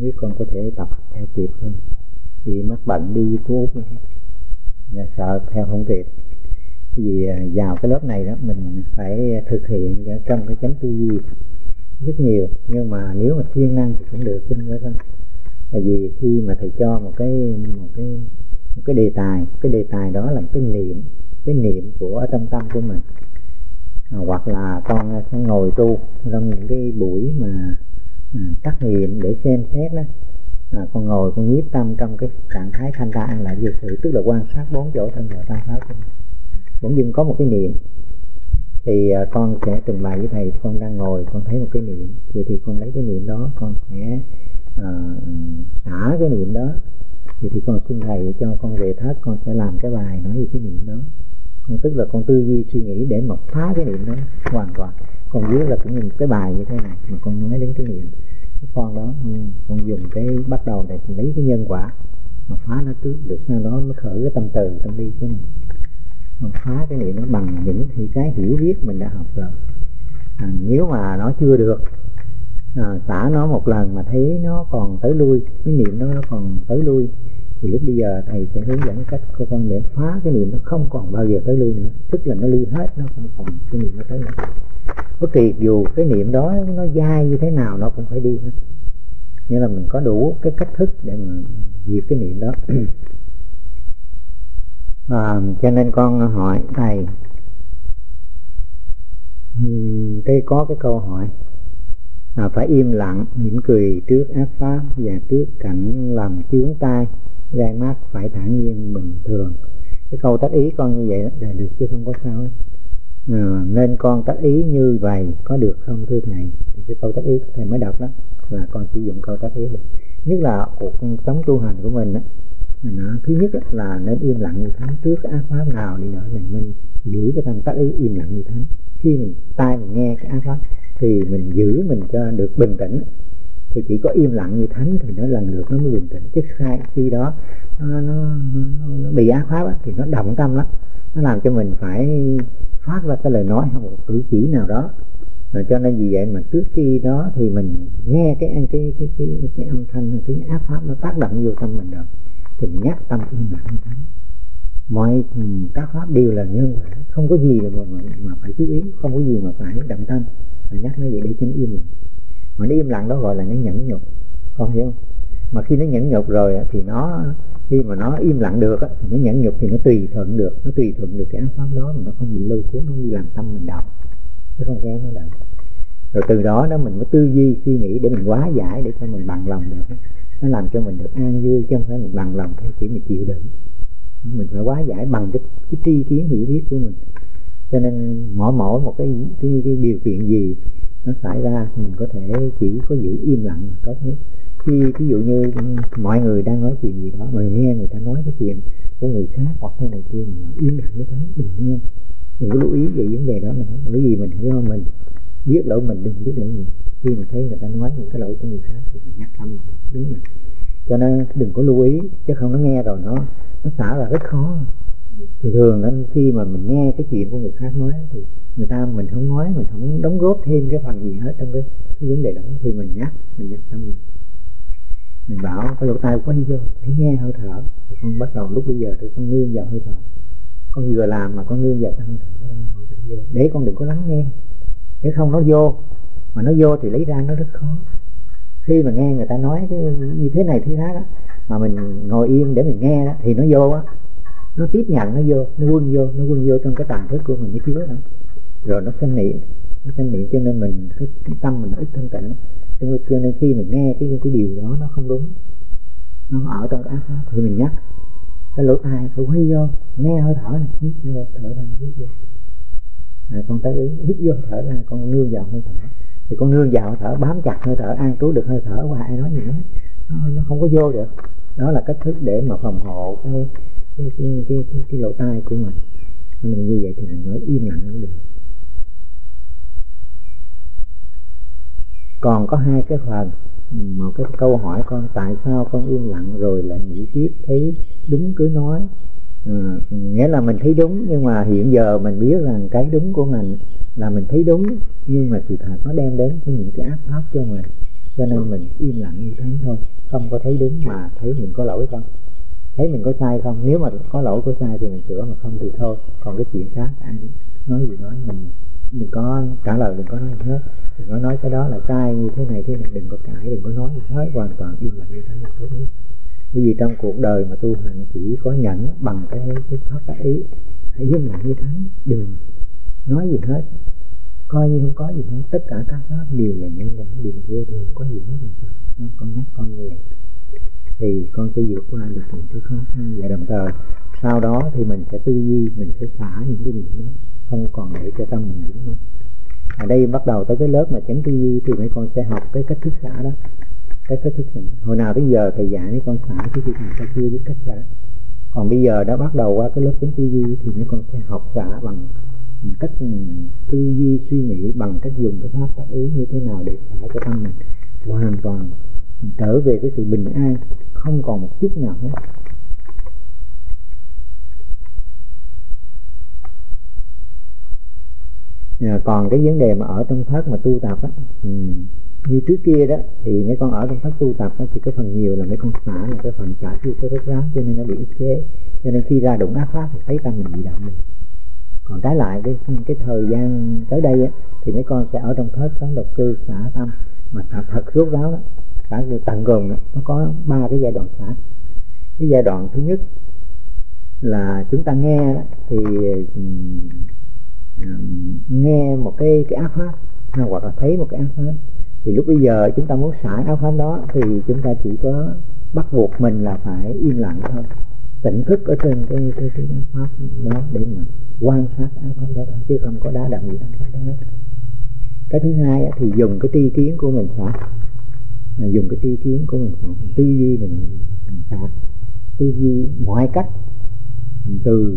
biết con có thể tập theo kịp không, vì mắc bệnh đi với cô Út là sợ theo không kịp. Vì vào cái lớp này đó mình phải thực hiện trong cái chánh tư duy rất nhiều, nhưng mà nếu mà siêng năng thì cũng được chứ không phải không. Tại vì khi mà thầy cho một cái đề tài, cái đề tài đó là cái niệm của ở trong tâm của mình, hoặc là con sẽ ngồi tu trong những cái buổi mà trắc nghiệm để xem xét đó, con ngồi con nhiếp tâm trong cái trạng thái thanh ta an lạc vô sự, tức là quan sát bốn chỗ thân và tam pháp của mình. Bỗng dưng có một cái niệm thì con sẽ trình bày với thầy, con đang ngồi con thấy một cái niệm, vậy thì con lấy cái niệm đó con sẽ xả cái niệm đó. Vậy thì con xin thầy cho con về thất, con sẽ làm cái bài nói về cái niệm đó. Con tức là con tư duy suy nghĩ để mà phá cái niệm đó hoàn toàn. Còn dưới là cũng như cái bài như thế này mà con nói đến cái niệm cái con đó, con dùng cái bắt đầu để lấy cái nhân quả mà phá nó trước, được sau đó mới khởi cái tâm từ tâm đi của mình. Con phá cái niệm nó bằng những cái hiểu biết mình đã học rồi. Nếu mà nó chưa được, xả nó một lần mà thấy nó còn tới lui, cái niệm đó nó còn tới lui, thì lúc bây giờ thầy sẽ hướng dẫn cách của con để phá cái niệm nó không còn bao giờ tới lui nữa, tức là nó ly hết, nó không còn cái niệm nó tới nữa. Bất kỳ dù cái niệm đó nó dai như thế nào nó cũng phải đi hết. Nghĩa là mình có đủ cái cách thức để mà diệt cái niệm đó. Cho nên con hỏi thầy, đây có cái câu hỏi phải im lặng mỉm cười trước ác pháp và trước cảnh làm chướng tai gai mắt, phải thản nhiên bình thường. Cái câu tác ý con như vậy là được chứ không có sao. Nên con tác ý như vậy có được không thưa thầy? Thì cái câu tác ý thầy mới đọc đó là con sử dụng câu tác ý được. Nhất là cuộc sống tu hành của mình đó, thứ nhất là nên im lặng như thánh trước ác pháp nào đi nữa, mình giữ cái tâm tác ý im lặng như thánh. Khi mình tai mình nghe cái ác pháp thì mình giữ mình cho được bình tĩnh, thì chỉ có im lặng như thánh thì nó lần lượt nó mới bình tĩnh. Chứ khi đó nó bị ác pháp á, thì nó động tâm lắm, nó làm cho mình phải phát ra cái lời nói hoặc một cử chỉ nào đó. Cho nên vì vậy mà trước khi đó thì mình nghe cái âm thanh, cái ác pháp nó tác động vô tâm mình rồi thì mình nhắc tâm im lặng như thánh. Mọi các pháp đều là nhân quả, không có gì mà phải chú ý, không có gì mà phải động tâm, phải nhắc nó vậy để cho nó im lặng. Mà nó im lặng đó gọi là nó nhẫn nhục, con hiểu không? Mà khi nó nhẫn nhục rồi thì nó, khi mà nó im lặng được thì nó nhẫn nhục thì nó tùy thuận được, cái ác pháp đó mà nó không bị lôi cuốn, nó đi làm tâm mình động, nó không kéo nó động. Rồi từ đó mình có tư duy suy nghĩ để mình hóa giải, để cho mình bằng lòng được, nó làm cho mình được an vui, chứ không phải mình bằng lòng theo chỉ mình chịu đựng. Mình phải hóa giải bằng cái tri kiến hiểu biết của mình. Cho nên mỗi một cái điều kiện gì nó xảy ra mình có thể chỉ có giữ im lặng là tốt nhất. Khi ví dụ như mọi người đang nói chuyện gì đó mà nghe người ta nói cái chuyện của người khác hoặc thế này kia, mình im lặng với thế, đừng nghe, đừng có lưu ý về vấn đề đó nữa. Bởi vì mình phải do mình biết lỗi mình, đừng biết lỗi người. Khi mình thấy người ta nói những cái lỗi của người khác thì mình nhắc tâm đúng rồi. Cho nên đừng có lưu ý, chứ không nó nghe rồi nó xả là rất khó. Thường nên khi mà mình nghe cái chuyện của người khác nói thì mình không nói, mình không đóng góp thêm cái phần gì hết trong cái vấn đề đó, thì mình nhắc tâm mình bảo cái lỗ tai quay vô hãy nghe hơi thở. Thì con bắt đầu lúc bây giờ thì con nương vào hơi thở, con vừa làm mà con nương vào cái hơi thở ra, để con đừng có lắng nghe, để không nó vô, mà nó vô thì lấy ra nó rất khó. Khi mà nghe người ta nói cái như thế này thế khác đó, mà mình ngồi yên để mình nghe đó, thì nó vô á, nó tiếp nhận, nó vô, nó quân vô trong cái tàng thức của mình, nó chứa đó, rồi nó sanh niệm, cho nên mình cái tâm mình nó ít thanh tịnh. Cho nên khi mình nghe cái điều đó nó không đúng, nó ở trong cái ác pháp thì mình nhắc cái lỗ tai phải quay vô nghe hơi thở này, hít vô thở ra, hít vô. Con tới ý hít vô thở ra, con nương vào hơi thở, thì con nương vào hơi thở, bám chặt hơi thở, an trú được hơi thở, qua ai nói gì nữa nó không có vô được. Đó là cách thức để mà phòng hộ cái lỗ tai của mình. Nên như vậy thì mình nói im lặng mới được. Còn có hai cái phần, một cái câu hỏi con tại sao con im lặng rồi lại nghĩ tiếp thấy đúng cứ nói. Nghĩa là mình thấy đúng, nhưng mà hiện giờ mình biết rằng cái đúng của mình là mình thấy đúng, nhưng mà sự thật nó đem đến những cái ác pháp cho mình. cho nên mình im lặng như thế thôi, không có thấy đúng mà thấy mình có lỗi không, thấy mình có sai không. Nếu mà có lỗi có sai thì mình sửa, mà không thì thôi. Còn cái chuyện khác ai nói gì nói, mình đừng có trả lời, đừng có nói gì hết, đừng có nói cái đó là sai như thế này, đừng có cãi, đừng có nói gì hết, hoàn toàn im lặng như thế là tốt nhất. Bởi vì trong cuộc đời mà tu hành chỉ có nhẫn bằng cái pháp tác ý, hãy im lặng như thế, đừng nói gì hết, coi như không có gì hết. Tất cả các pháp đều là nhân quả, đều là vô thường, có gì hết. Nó con nhắc con người thì con sẽ vượt qua được những cái khó khăn, và đồng thời sau đó thì mình sẽ tư duy, mình sẽ xả những cái điểm đó, không còn để cho tâm mình dính nữa. Ở đây bắt đầu tới cái lớp mà chánh tư duy thì mấy con sẽ học cái cách thức xả đó, cái cách thức xả. Hồi nào tới giờ thầy dạy mấy con xả chứ người ta chưa biết cách xả. Còn bây giờ đã bắt đầu qua cái lớp chánh tư duy thì mấy con sẽ học xả bằng cách tư duy suy nghĩ, bằng cách dùng cái pháp tác ý như thế nào để xả cho tâm mình hoàn toàn trở về cái sự bình an, không còn một chút nào hết. Còn cái vấn đề mà ở trong thất mà tu tập á, như trước kia đó thì mấy con ở trong thất tu tập đó, thì cái phần nhiều là mấy con xả, là cái phần xả chưa có rốt ráo, cho nên nó bị ức chế, cho nên khi ra đụng ác pháp thì thấy tâm mình bị động rồi. Còn trái lại cái thời gian tới đây á, thì mấy con sẽ ở trong thất sống độc cư, xả tâm mà xả thật rốt ráo đó, xả tận cùng đó. Nó có 3 cái giai đoạn xả. Cái giai đoạn thứ nhất là chúng ta nghe đó, thì nghe một cái ác pháp hoặc là thấy một cái ác pháp, thì lúc bây giờ chúng ta muốn xả ác pháp đó thì chúng ta chỉ có bắt buộc mình là phải im lặng thôi, tỉnh thức ở trên cái ác pháp đó để mà quan sát ác pháp đó, chứ không có đá đầm gì ác pháp đó. Cái thứ hai thì dùng cái tri kiến của mình xả, dùng cái tri kiến của mình xả, tư duy mình xả, tư duy mọi cách, từ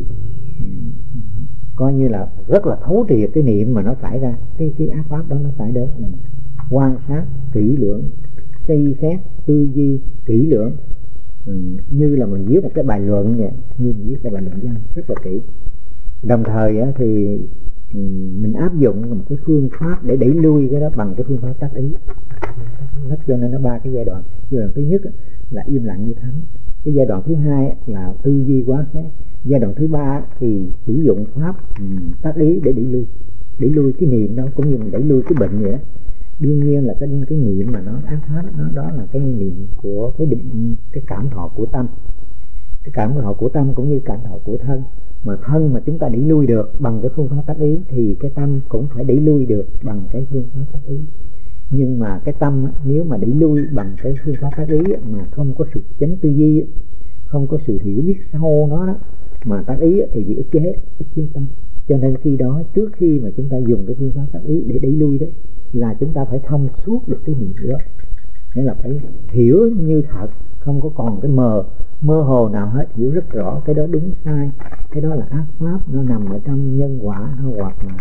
coi như là rất là thấu triệt cái niệm mà nó xảy ra, cái ác pháp đó nó xảy đến, mình quan sát kỹ lưỡng, suy xét tư duy kỹ lưỡng, như là mình viết một cái bài luận vậy, như mình viết cái bài luận văn rất là kỹ. Đồng thời thì mình áp dụng một cái phương pháp để đẩy lui cái đó bằng cái phương pháp tác ý. Nó cho nên nó 3 cái giai đoạn. Giai đoạn thứ nhất là im lặng như thánh, cái giai đoạn thứ hai là tư duy quán xét, giai đoạn thứ 3 thì sử dụng pháp tác ý để đẩy lui cái niệm đó, cũng như mình đẩy lui cái bệnh vậy đó. Đương nhiên là cái niệm mà nó ác pháp đó là cái niệm của cái cảm thọ của tâm, cái cảm thọ của tâm cũng như cảm thọ của thân. Mà thân mà chúng ta đẩy lui được bằng cái phương pháp tác ý thì cái tâm cũng phải đẩy lui được bằng cái phương pháp tác ý. Nhưng mà cái tâm nếu mà đẩy lui bằng cái phương pháp tác ý mà không có sự chánh tư duy, không có sự hiểu biết sâu nó đó, mà tác ý thì bị ức chế tâm. Cho nên khi đó, trước khi mà chúng ta dùng cái phương pháp tác ý để đẩy lui đó, là chúng ta phải thông suốt được cái niệm đó, nghĩa là phải hiểu như thật, không có còn cái mơ hồ nào hết, hiểu rất rõ cái đó đúng sai, cái đó là ác pháp, nó nằm ở trong nhân quả, hoặc là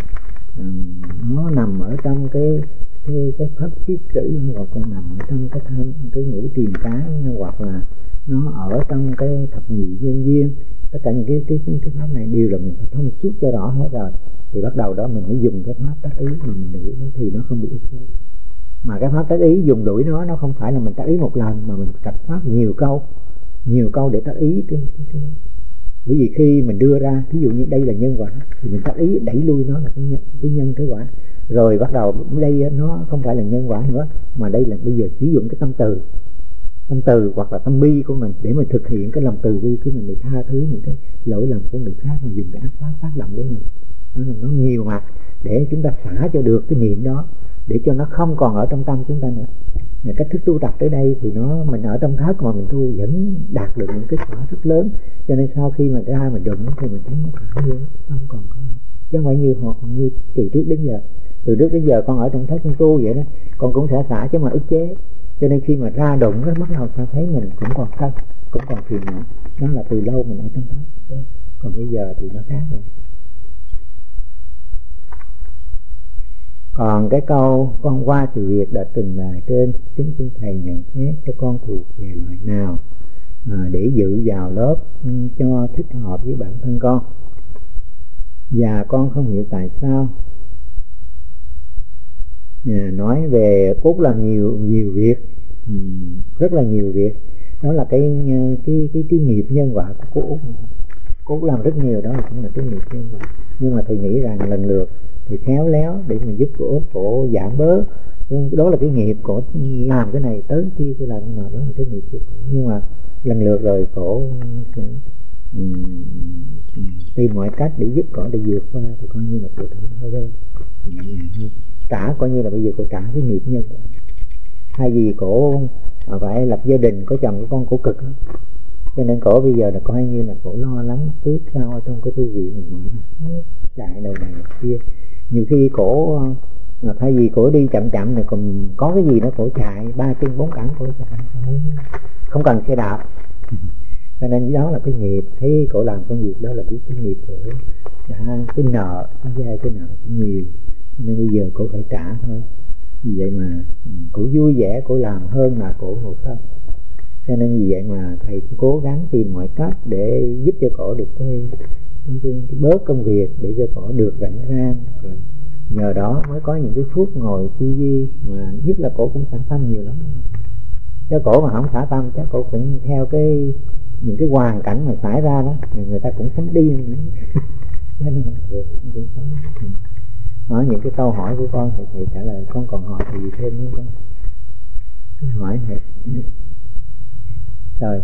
nó nằm ở trong cái pháp kiết sử, hoặc là nằm ở trong cái ngũ triền cái, hoặc là nó ở trong cái thập nhị nhân duyên. Tất cả những cái pháp này đều là mình phải thông suốt cho rõ hết rồi, thì bắt đầu đó mình mới dùng cái pháp tác ý mình đuổi nó, thì nó không bị ức chế. Mà cái pháp tác ý dùng đuổi nó không phải là mình tác ý một lần, mà mình tập pháp nhiều câu để tác ý cái đó. Bởi vì khi mình đưa ra, ví dụ như đây là nhân quả, thì mình tác ý đẩy lui nó là cái nhân cái quả. Rồi bắt đầu đây nó không phải là nhân quả nữa, mà đây là bây giờ sử dụng cái tâm từ hoặc là tâm bi của mình để mình thực hiện cái lòng từ bi của mình, để tha thứ những cái lỗi lầm của người khác mà dùng cái ác pháp tác động đến mình. Nó nhiều mặt để chúng ta xả cho được cái niệm đó, để cho nó không còn ở trong tâm chúng ta nữa. Cách thức tu tập tới đây thì mình ở trong thất mà mình tu vẫn đạt được những kết quả rất lớn. Cho nên sau khi mà ra mình đụng thì mình thấy nó thả như không còn có nữa. Chứ không phải như từ trước đến giờ con ở trong thất con tu vậy đó, con cũng sẽ xả chứ mà ức chế. Cho nên khi mà ra đụng nó bắt đầu ta thấy mình cũng còn thân, cũng còn phiền não. Đó là từ lâu mình ở trong thất. Còn bây giờ thì nó khác rồi. Còn cái câu con qua sự việc đã trình bày trên, kính xin thầy nhận xét cho con thuộc về loại nào để dự vào lớp cho thích hợp với bản thân con. Và con không hiểu tại sao nói về cốt làm nhiều việc, rất là nhiều việc. Đó là cái nghiệp nhân quả của Út. Cốt làm rất nhiều, đó cũng là cái nghiệp nhân quả. Nhưng mà thầy nghĩ rằng lần lượt thì khéo léo để mà giúp của Út cổ giảm bớt. Đó là cái nghiệp cổ làm cái này tới kia tôi làm cái nào, đó là cái nghiệp của cổ. Nhưng mà lần lượt rồi cổ sẽ tìm mọi cách để giúp cổ để vượt qua, thì coi như là cổ thử hơi hơn, nhẹ nhàng hơn. Trả coi như là bây giờ cổ trả cái nghiệp nhân quả. Thay vì cổ phải lập gia đình có chồng có con, cổ cực lắm. Cho nên cổ bây giờ là coi như là cổ lo lắng trước sau ở trong cái tu viện mình mọi mặt chạy đầu này kia. Nhiều khi cổ thay vì cổ đi chậm chậm này còn có cái gì đó cổ chạy 3 chân 4 cẳng cổ chạy, không cần xe đạp. Cho nên đó là cái nghiệp. Thấy cổ làm công việc đó là biết cái nghiệp cổ đã cái nợ, cái dai cái nợ cũng nhiều, nên bây giờ cổ phải trả thôi. Vì vậy mà cổ vui vẻ cổ làm hơn là cổ ngồi không. Cho nên vì vậy mà thầy cũng cố gắng tìm mọi cách để giúp cho cổ được cái bớt công việc, để cho cổ được rảnh rang. Rồi nhờ đó mới có những cái phút ngồi tư duy, mà nhất là cổ cũng xả tâm nhiều lắm. Chứ cổ mà không xả tâm chắc cổ cũng theo những cái hoàn cảnh mà xảy ra đó, người ta cũng sống đi cho nên không được, cũng sống. Đó, những cái câu hỏi của con thì thầy trả lời. Con còn hỏi gì thêm nữa con? Hỏi thầy. Rồi.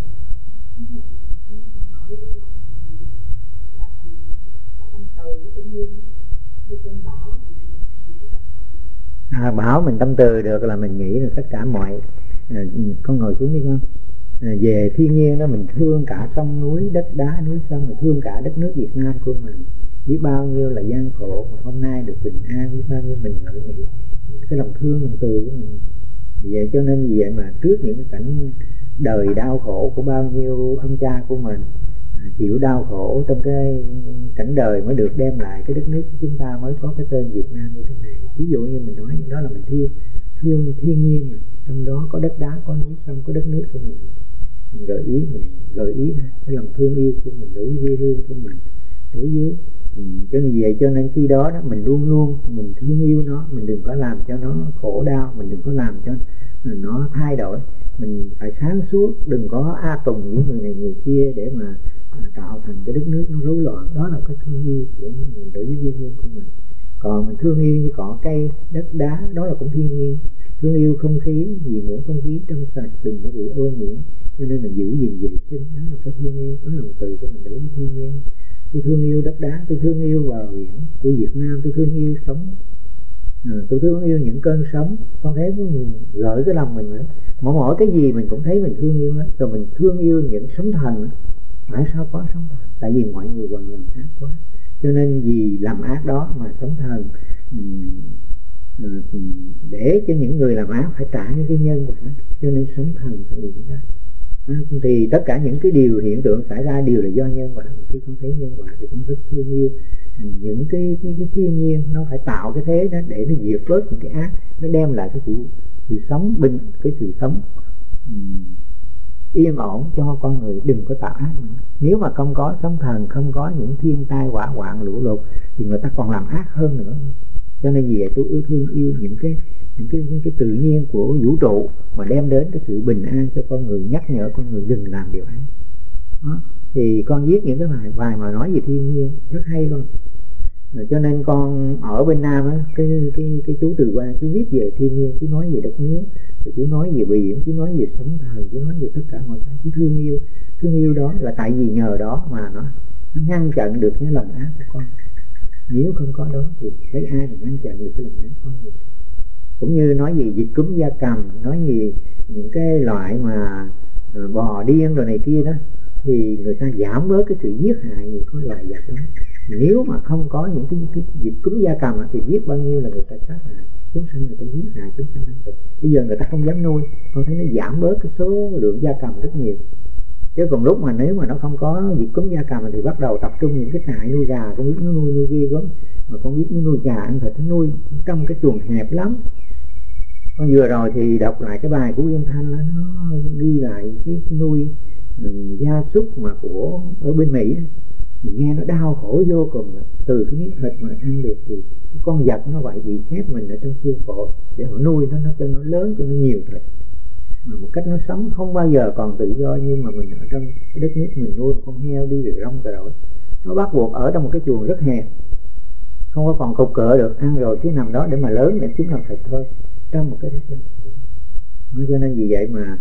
Bảo mình tâm từ được là mình nghĩ là tất cả mọi con ngồi xuống đi con. Về thiên nhiên đó, mình thương cả sông núi, đất đá, núi sông, mình thương cả đất nước Việt Nam của mình. Biết bao nhiêu là gian khổ mà hôm nay được bình an, biết bao nhiêu mình ngợi nghĩ cái lòng thương lòng từ của mình. Vậy cho nên vì vậy mà trước những cái cảnh đời đau khổ của bao nhiêu ông cha của mình chịu đau khổ trong cái cảnh đời mới được đem lại cái đất nước của chúng ta, mới có cái tên Việt Nam như thế này. Ví dụ như mình nói đó là mình thương thiên nhiên, trong đó có đất đá, có núi sông, có đất nước của mình gợi ý cái lòng thương yêu của mình đối với quê hương của mình, đối với cho nên vậy. Cho nên khi đó mình luôn luôn mình thương yêu nó, mình đừng có làm cho nó khổ đau, mình đừng có làm cho nó thay đổi. Mình phải sáng suốt, đừng có tùng những người này người kia để mà tạo thành cái đất nước nó rối loạn. Đó là cái thương yêu của mình đối với quê hương của mình. Còn mình thương yêu như cỏ cây, đất đá, đó là cũng thiên nhiên. Thương yêu không khí, vì muốn không khí trong sạch, đừng có bị ô nhiễm, cho nên mình giữ gìn vệ sinh. Đó là cái thương yêu, đó là một từ của mình đối với thiên nhiên. Tôi thương yêu đất đá, tôi thương yêu bờ biển của Việt Nam, tôi thương yêu sống, tôi thương yêu những cơn sóng. Con thấy mình gợi cái lòng mình nữa, mỗi cái gì mình cũng thấy mình thương yêu hết. Rồi mình thương yêu những sóng thần. Tại sao có sóng thần? Tại vì mọi người còn làm ác quá, cho nên vì làm ác đó mà sóng thần để cho những người làm ác phải trả những cái nhân quả, cho nên sóng thần phải hiện ra. Thì tất cả những cái điều hiện tượng xảy ra đều là do nhân quả. Khi con thấy nhân quả thì con rất thương yêu những cái thiên nhiên, nó phải tạo cái thế đó để nó diệt bớt những cái ác, nó đem lại cái sự sống bình, cái sự sống yên ổn cho con người, đừng có tạo ác nữa. Nếu mà không có sóng thần, không có những thiên tai hỏa hoạn lũ lụt thì người ta còn làm ác hơn nữa. Cho nên vì vậy tôi thương yêu những cái tự nhiên của vũ trụ mà đem đến cái sự bình an cho con người, nhắc nhở con người đừng làm điều ác. Đó. Thì con viết những cái bài mà nói về thiên nhiên rất hay con. Cho nên con ở bên Nam á, cái chú Từ Quang chú viết về thiên nhiên, chú nói về đất nước, rồi chú nói về biển, chú nói về sóng thần, chú nói về tất cả mọi cái. Chú thương yêu đó là tại vì nhờ đó mà nó ngăn chặn được những lòng ác của con. Nếu không có đó thì lấy ai mà ngăn chặn được cái lòng ác của con người. Cũng như nói về dịch cúm gia cầm, nói về những cái loại mà bò điên rồi này kia đó, thì người ta giảm bớt cái sự giết hại những cái loài vật đó. Nếu mà không có những cái dịch cúm gia cầm thì biết bao nhiêu là người ta sát hại chúng sanh, người ta giết hại chúng sanh. Bây giờ người ta không dám nuôi, con thấy nó giảm bớt cái số lượng gia cầm rất nhiều. Chứ còn lúc mà nếu mà nó không có dịch cúm gia cầm thì bắt đầu tập trung những cái trại nuôi gà. Con biết nó nuôi ghê gớm, mà con biết nó nuôi gà ăn thịt, nó nuôi trong cái chuồng hẹp lắm. Con vừa rồi thì đọc lại cái bài của Uyên Thanh đó, nó ghi lại cái nuôi gia súc mà ở bên Mỹ đó. mình nghe nó đau khổ vô cùng. Từ cái miếng thịt mà ăn được thì cái con vật nó vậy bị khép mình ở trong khuôn khổ để họ nuôi nó cho nó lớn, cho nó nhiều thịt, mà một cách nó sống không bao giờ còn tự do. Nhưng mà mình ở trong cái đất nước mình nuôi một con heo đi rồi rong rồi, nó bắt buộc ở trong một cái chuồng rất hẹp, không có còn cục cỡ được, ăn rồi cứ nằm đó để mà lớn để chúng làm thịt thôi, trong một cái đất nước. Cho nên vì vậy mà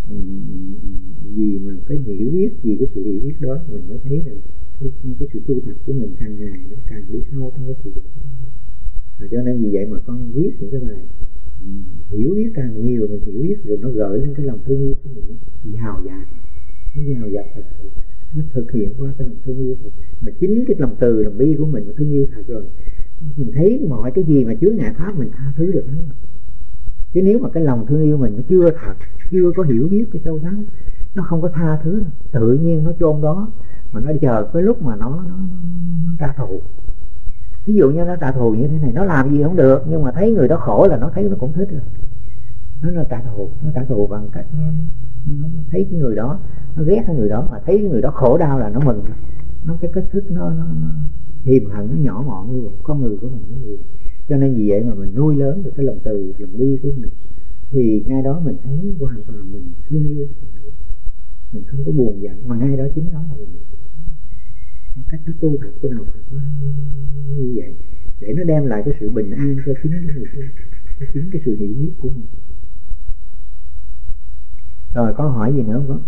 vì mà cái hiểu biết, vì cái sự hiểu biết đó mình mới thấy rằng cái sự tu tập của mình càng ngày nó càng đi sâu trong cái sự việc đó. Cho nên vì vậy mà con viết những cái bài hiểu biết càng nhiều, mình hiểu biết rồi nó gợi lên cái lòng thương yêu của mình, nó giàu dạt thật sự, nó thực hiện qua cái lòng thương yêu thật. Mà chính cái lòng từ, lòng bi của mình mà thương yêu thật rồi, mình thấy mọi cái gì mà chướng ngại pháp mình tha thứ được hết. Chứ nếu mà cái lòng thương yêu mình nó chưa thật, chưa có hiểu biết cái sâu sắc, nó không có tha thứ, tự nhiên nó chôn đó, mà nó chờ cái lúc mà nó trả thù. Ví dụ như nó trả thù như thế này, nó làm gì không được, nhưng mà thấy người đó khổ là nó thấy nó cũng thích rồi. Nó trả thù bằng cách nó thấy cái người đó, nó ghét cái người đó, mà thấy cái người đó khổ đau là nó mừng. Nó cái cách thức nó hiềm hận, nó nhỏ mọn như vậy, con người của mình nó như vậy. Cho nên vì vậy mà mình nuôi lớn được cái lòng từ, lòng bi của mình, thì ngay đó mình thấy hoàn toàn mình thương yêu, mình không có buồn giận, mà ngay đó chính đó là mình cách thức tu tập của đạo Phật nó như vậy, để nó đem lại cái sự bình an cho chính cái người tu, cho chính cái sự hiểu biết của mình. Rồi có hỏi gì nữa không?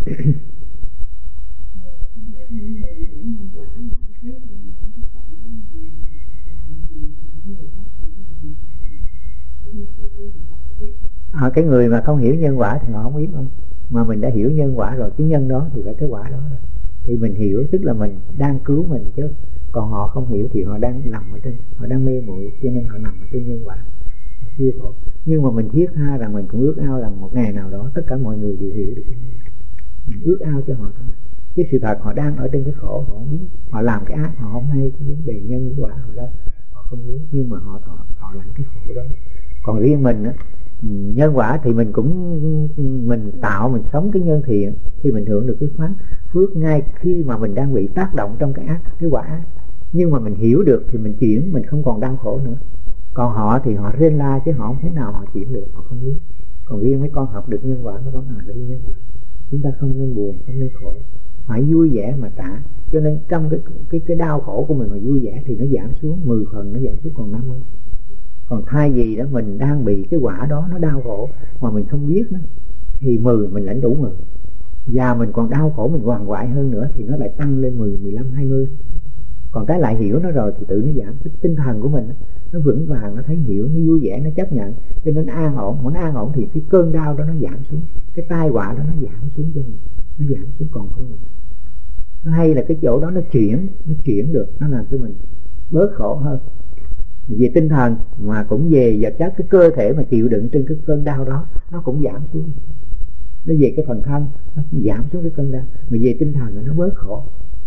Cái người mà không hiểu nhân quả thì họ không biết không, mà mình đã hiểu nhân quả rồi, cái nhân đó thì phải cái quả đó rồi. Thì mình hiểu tức là mình đang cứu mình, chứ còn họ không hiểu thì họ đang nằm ở trên, họ đang mê muội, cho nên họ nằm ở trên nhân quả, họ chưa khổ. Nhưng mà mình thiết tha rằng mình cũng ước ao rằng một ngày nào đó tất cả mọi người đều hiểu được, mình ước ao cho họ thôi. Chứ sự thật họ đang ở trên cái khổ, họ không biết, họ làm cái ác, họ không hay cái vấn đề nhân quả họ đâu, họ không biết, nhưng mà họ làm cái khổ đó. Còn riêng mình á, nhân quả thì mình cũng mình tạo, mình sống cái nhân thiện thì mình hưởng được cái phước ngay khi mà mình đang bị tác động trong cái ác, cái quả ác. Nhưng mà mình hiểu được thì mình chuyển, mình không còn đau khổ nữa. Còn họ thì họ rên la chứ họ không thể nào họ chuyển được, họ không biết. Còn riêng mấy con học được nhân quả, mấy con đây nhân quả, chúng ta không nên buồn, không nên khổ, phải vui vẻ mà trả. Cho nên trong cái đau khổ của mình mà vui vẻ thì nó giảm xuống 10 phần, nó giảm xuống còn 50. Còn thay vì đó mình đang bị cái quả đó nó đau khổ mà mình không biết đó, thì 10 mình lãnh đủ 10. Và mình còn đau khổ, mình hoàng hoại hơn nữa thì nó lại tăng lên 10, 15, 20. Còn cái lại hiểu nó rồi thì tự nó giảm. Cái tinh thần của mình nó vững vàng, nó thấy hiểu, nó vui vẻ, nó chấp nhận, cho nên an ổn. Mà nó an ổn thì cái cơn đau đó nó giảm xuống, cái tai họa đó nó giảm xuống cho mình, nó giảm xuống còn không. Nó hay là cái chỗ đó nó chuyển được, nó làm cho mình bớt khổ hơn về tinh thần, mà cũng về vật chất, cái cơ thể mà chịu đựng trên cái cơn đau đó nó cũng giảm xuống. Nó về cái phần thân nó giảm xuống cái cơn đau, mà về tinh thần nó bớt khổ,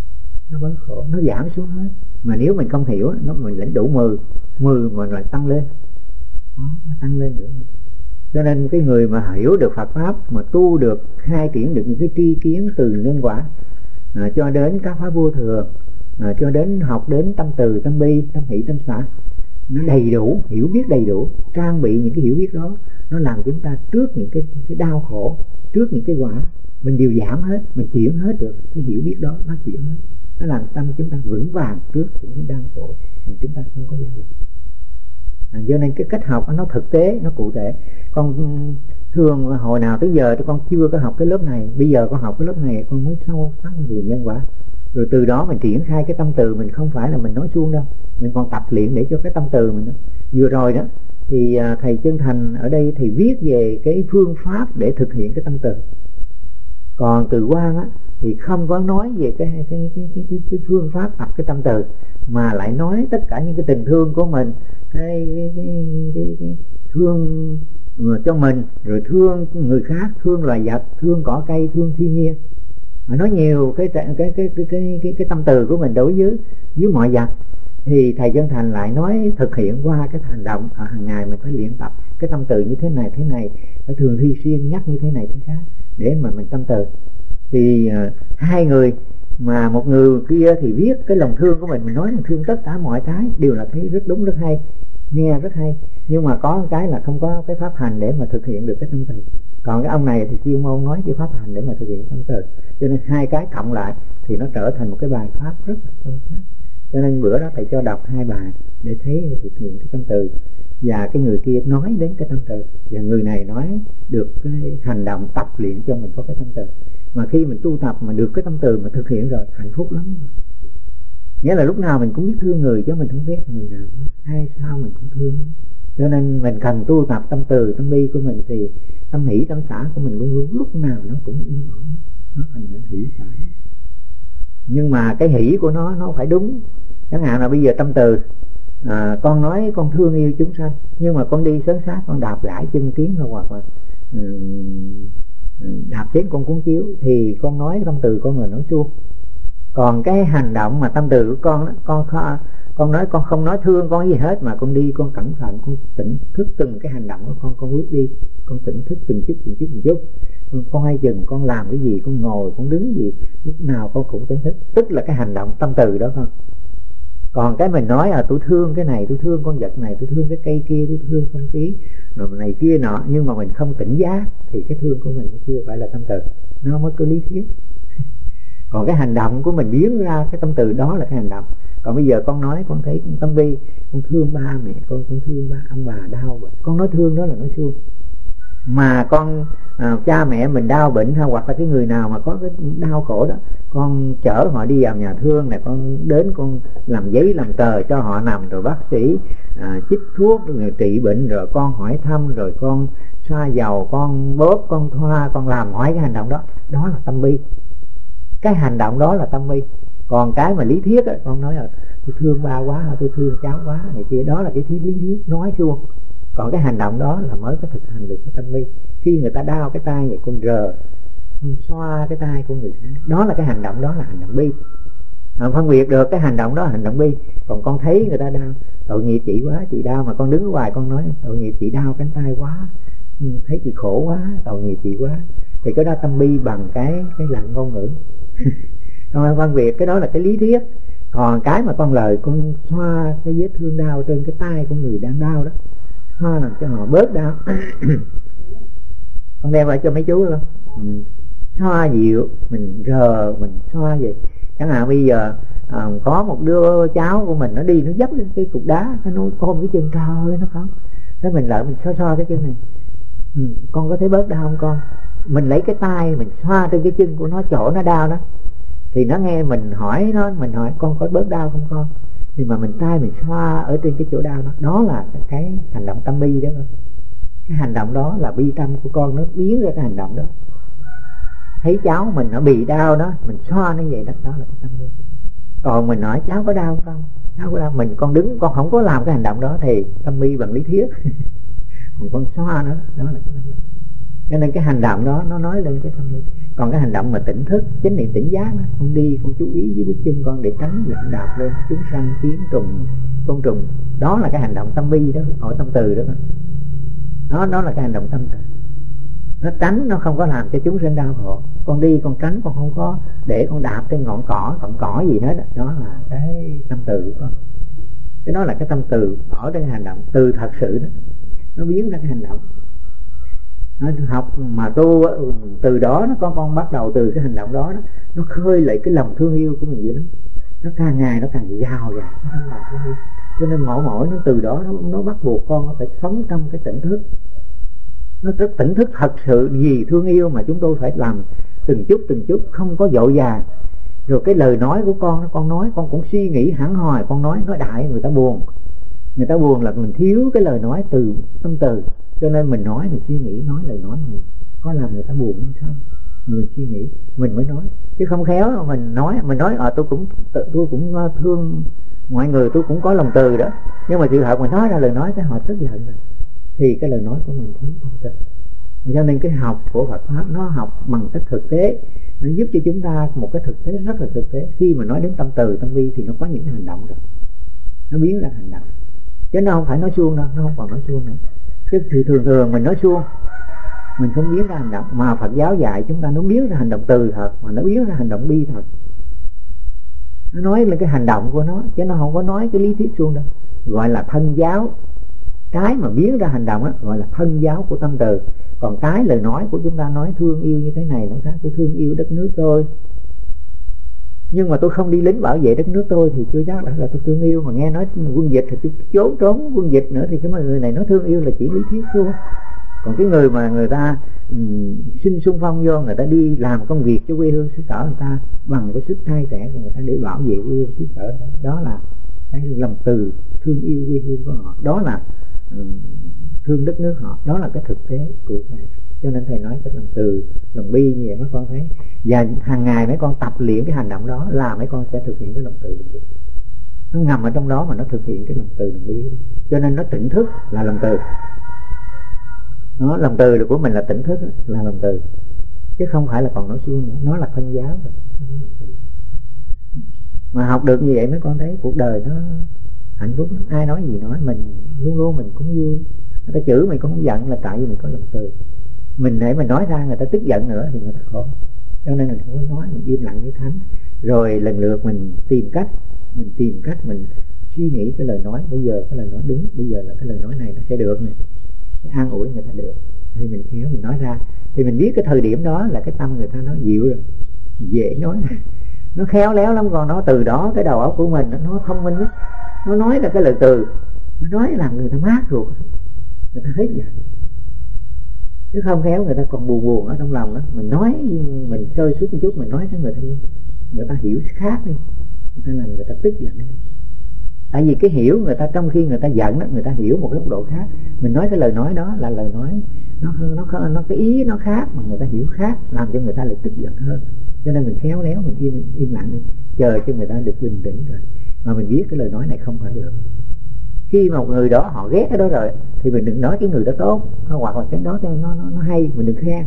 nó giảm xuống hết. Mà nếu mình không hiểu nó, mình lãnh đủ 10 mà lại tăng lên đó, nó tăng lên nữa. Cho nên cái người mà hiểu được Phật pháp, mà tu được, khai triển được những cái tri kiến từ nhân quả cho đến các pháp vô thường, cho đến học đến tâm từ, tâm bi, tâm hỷ, tâm xả, nó đầy đủ, hiểu biết đầy đủ, trang bị những cái hiểu biết đó, nó làm chúng ta trước những cái đau khổ, trước những cái quả, mình đều giảm hết, mình chuyển hết được. Cái hiểu biết đó nó chuyển hết, nó làm tâm chúng ta vững vàng trước những cái đau khổ mà chúng ta không có dao động. Do nên cái cách học nó thực tế, nó cụ thể. Con thường hồi nào tới giờ con chưa có học cái lớp này, bây giờ con học cái lớp này con mới sâu sắc về nhân quả. Rồi từ đó mình triển khai cái tâm từ mình, không phải là mình nói suông đâu, mình còn tập luyện để cho cái tâm từ mình đó. Vừa rồi đó thì thầy Chân Thành ở đây thì viết về cái phương pháp để thực hiện cái tâm từ. Còn Từ Quang á thì không có nói về cái phương pháp tập cái tâm từ, mà lại nói tất cả những cái tình thương của mình, cái thương cho mình, rồi thương người khác, thương loài vật, thương cỏ cây, thương thiên nhiên. Nói nhiều cái tâm từ của mình đối với mọi vật. Thì thầy Chân Thành lại nói thực hiện qua cái hành động ở hàng ngày mình phải luyện tập cái tâm từ như thế này, phải thường xuyên nhắc như thế này thế khác để mà mình tâm từ. Thì hai người Mà một người kia thì viết cái lòng thương của mình nói lòng thương tất cả mọi cái đều là thấy rất đúng, rất hay, nghe rất hay, nhưng mà có cái là không có cái pháp hành để mà thực hiện được cái tâm từ. Còn cái ông này thì chuyên môn nói cái pháp hành để mà thực hiện tâm từ, cho nên hai cái cộng lại thì nó trở thành một cái bài pháp rất là sâu sắc. Cho nên bữa đó thầy cho đọc hai bài để thấy thực hiện cái tâm từ, và cái người kia nói đến cái tâm từ, và người này nói được cái hành động tập luyện cho mình có cái tâm từ. Mà khi mình tu tập mà được cái tâm từ mà thực hiện rồi, hạnh phúc lắm. Nghĩa là lúc nào mình cũng biết thương người, chứ mình không ghét người nào, hay sao mình cũng thương. Cho nên mình cần tu tập tâm từ, tâm bi của mình, thì tâm hỷ tâm xả của mình luôn luôn lúc nào nó cũng yên ổn, nó thành là hỷ xả. Nhưng mà cái hỷ của nó phải đúng. Chẳng hạn là bây giờ tâm từ, con nói con thương yêu chúng sanh, nhưng mà con đi sớm sát con đạp gãi chân kiến rồi, hoặc là đạp chết con cuốn chiếu, thì con nói tâm từ con là nói suông. Còn cái hành động mà tâm từ của con đó, con nói con không nói thương con gì hết, mà con đi con cẩn thận, con tỉnh thức từng cái hành động của con bước đi, con tỉnh thức từng chút. Con hay dừng, con làm cái gì, con ngồi, con đứng gì, lúc nào con cũng tỉnh thức, tức là cái hành động tâm từ đó con. Còn cái mình nói tôi thương cái này, tôi thương con vật này, tôi thương cái cây kia, tôi thương không khí rồi này kia nọ, nhưng mà mình không tỉnh giác thì cái thương của mình nó chưa phải là tâm từ, nó mới có lý thuyết. Còn cái hành động của mình biến ra cái tâm từ đó là cái hành động. Còn bây giờ con nói con thấy tâm bi, con thương ba mẹ con thương ông bà đau bệnh, con nói thương đó là nói suông. Mà con cha mẹ mình đau bệnh, hay hoặc là cái người nào mà có cái đau khổ đó, con chở họ đi vào nhà thương này, con đến con làm giấy làm tờ cho họ nằm, rồi bác sĩ chích thuốc rồi trị bệnh, rồi con hỏi thăm, rồi con xoa dầu, con bóp, con thoa, con làm mọi cái hành động đó, đó là tâm bi. Cái hành động đó là tâm bi. Còn cái mà lý thuyết con nói là tôi thương ba quá, tôi thương cháu quá này kia, đó là cái lý thuyết nói suông. Còn cái hành động đó là mới có thực hành được cái tâm bi. Khi người ta đau cái tay vậy, con rờ, con xoa cái tay của người khác, đó là cái hành động, đó là hành động bi. Phân biệt được cái hành động đó là hành động bi. Còn con thấy người ta đau, tội nghiệp chị quá, chị đau, mà con đứng ở ngoài con nói tội nghiệp chị đau cánh tay quá, thấy chị khổ quá, tội nghiệp chị quá, thì cái đó tâm bi bằng cái lặng ngôn ngữ. Con phân biệt cái đó là cái lý thuyết. Còn cái mà con lời con xoa cái vết thương đau trên cái tay của người đang đau đó, xoa làm cho họ bớt đau. Con đem lại cho mấy chú luôn, xoa dịu, mình rờ, mình xoa vậy. Chẳng hạn bây giờ có một đứa cháu của mình nó đi, nó dấp lên cái cục đá, nó ôm cái chân, trời ơi nó không. Thế mình lại mình xoa cái chân này, con có thấy bớt đau không con? Mình lấy cái tay mình xoa trên cái chân của nó, chỗ nó đau đó, thì nó nghe mình hỏi mình hỏi con có bớt đau không con? Thì mà mình tay mình xoa ở trên cái chỗ đau đó, đó là cái hành động tâm bi đó. Cái hành động đó là bi tâm của con, nó biến ra cái hành động đó. Thấy cháu mình nó bị đau đó, mình xoa nó vậy đó, đó là cái tâm bi. Còn mình nói cháu có đau không? Cháu có đau, con đứng con không có làm cái hành động đó thì tâm bi bằng lý thuyết. Còn con xoa nó, đó là cái tâm bi. Cho nên cái hành động đó nó nói lên cái tâm bi. Còn cái hành động mà tỉnh thức, chánh niệm tỉnh giác đó, con đi con chú ý với bước chân con để tránh việc đạp lên chúng sanh, kiến, trùng, côn trùng, đó là cái hành động tâm bi đó, ở tâm từ đó. Đó là cái hành động tâm từ. Nó tránh, nó không có làm cho chúng sinh đau khổ. Con đi con tránh, con không có để con đạp trên ngọn cỏ gì hết. Đó là cái tâm từ của con. Cái đó là cái tâm từ ở trên hành động từ thật sự đó, nó biến ra cái hành động. Nó học mà tu từ đó nó con bắt đầu từ cái hành động đó, nó khơi lại cái lòng thương yêu của mình vậy đó. Nó càng ngày nó càng giàu dạt nó lòng thương yêu. Cho nên mỗi nó từ đó nó bắt buộc con nó phải sống trong cái tỉnh thức. Nó rất tỉnh thức thật sự vì thương yêu mà chúng tôi phải làm từng chút không có dội vàng. Rồi cái lời nói của con nói con cũng suy nghĩ hẳn hòi, con nói đại người ta buồn. Người ta buồn là mình thiếu cái lời nói từ tâm từ. Cho nên mình nói, mình suy nghĩ nói lời nói này có làm người ta buồn hay không, mình suy nghĩ mình mới nói, chứ không khéo mình nói tôi cũng thương mọi người, tôi cũng có lòng từ đó, nhưng mà sự thật mình nói ra lời nói cái họ tức giận rồi, thì cái lời nói của mình thiếu tâm từ. Cho nên cái học của Phật pháp nó học bằng cách thực tế, nó giúp cho chúng ta một cái thực tế rất là thực tế. Khi mà nói đến tâm từ tâm bi thì nó có những cái hành động rồi, nó biến ra hành động, chứ nó không phải nói suông đâu, nó không còn nói suông nữa. Cái thì thường mình nói suông, mình không biến ra hành động, mà Phật giáo dạy chúng ta nó biến ra hành động từ thật, mà nó biến ra hành động bi thật. Nó nói là cái hành động của nó, chứ nó không có nói cái lý thuyết suông đâu. Gọi là thân giáo. Cái mà biến ra hành động đó, gọi là thân giáo của tâm từ. Còn cái lời nói của chúng ta nói thương yêu như thế này, nó khác. Tôi thương yêu đất nước tôi, nhưng mà tôi không đi lính bảo vệ đất nước tôi thì chưa chắc là tôi thương yêu. Mà nghe nói quân dịch thì tôi trốn quân dịch nữa, thì cái người này nói thương yêu là chỉ lý thuyết thôi. Còn cái người mà người ta xin xung phong vô, người ta đi làm công việc cho quê hương xứ sở người ta bằng cái sức trai trẻ của người ta để bảo vệ quê hương xứ sở, đó là cái lòng từ thương yêu quê hương của họ, đó là thương đất nước họ, đó là cái thực tế cụ thể. Cho nên thầy nói cái lòng từ, lòng bi như vậy mấy con thấy, và hàng ngày mấy con tập luyện cái hành động đó là mấy con sẽ thực hiện cái lòng từ, lòng bi. Nó nằm ở trong đó mà nó thực hiện cái lòng từ, lòng bi, cho nên nó tỉnh thức là lòng từ. Nó lòng từ của mình là tỉnh thức, là lòng từ, chứ không phải là còn nói suông nữa. Nó là thân giáo rồi. Mà học được như vậy mấy con thấy cuộc đời nó hạnh phúc lắm. Ai nói gì nói, mình luôn luôn mình cũng vui. Người ta chửi mình cũng không giận là tại vì mình có lòng từ. Mình để mình nói ra người ta tức giận nữa thì người ta khổ. Cho nên mình không có nói, mình im lặng như thánh. Rồi lần lượt mình tìm cách mình suy nghĩ cái lời nói. Bây giờ cái lời nói đúng, bây giờ là cái lời nói này nó sẽ được này, sẽ an ủi người ta được, thì mình khéo mình nói ra. Thì mình biết cái thời điểm đó là cái tâm người ta nó dịu rồi, dễ nói, nó khéo léo lắm. Còn nó từ đó cái đầu óc của mình nó thông minh lắm. Nó nói là cái lời từ, nó nói làm người ta mát ruột, người ta hết giận. Chứ không khéo người ta còn buồn ở trong lòng đó. Mình nói, mình sơi suốt một chút, mình nói cho người ta hiểu khác đi, người ta làm người ta tức giận. Tại vì cái hiểu người ta, trong khi người ta giận đó, người ta hiểu một góc độ khác. Mình nói cái lời nói đó là lời nói nó cái ý nó khác mà người ta hiểu khác, làm cho người ta lại tức giận hơn. Cho nên mình khéo léo, mình im lặng đi, chờ cho người ta được bình tĩnh rồi mà mình biết cái lời nói này không phải được. Khi mà một người đó họ ghét cái đó rồi thì mình đừng nói cái người đó tốt, hoặc là cái đó nó hay, mình đừng khen.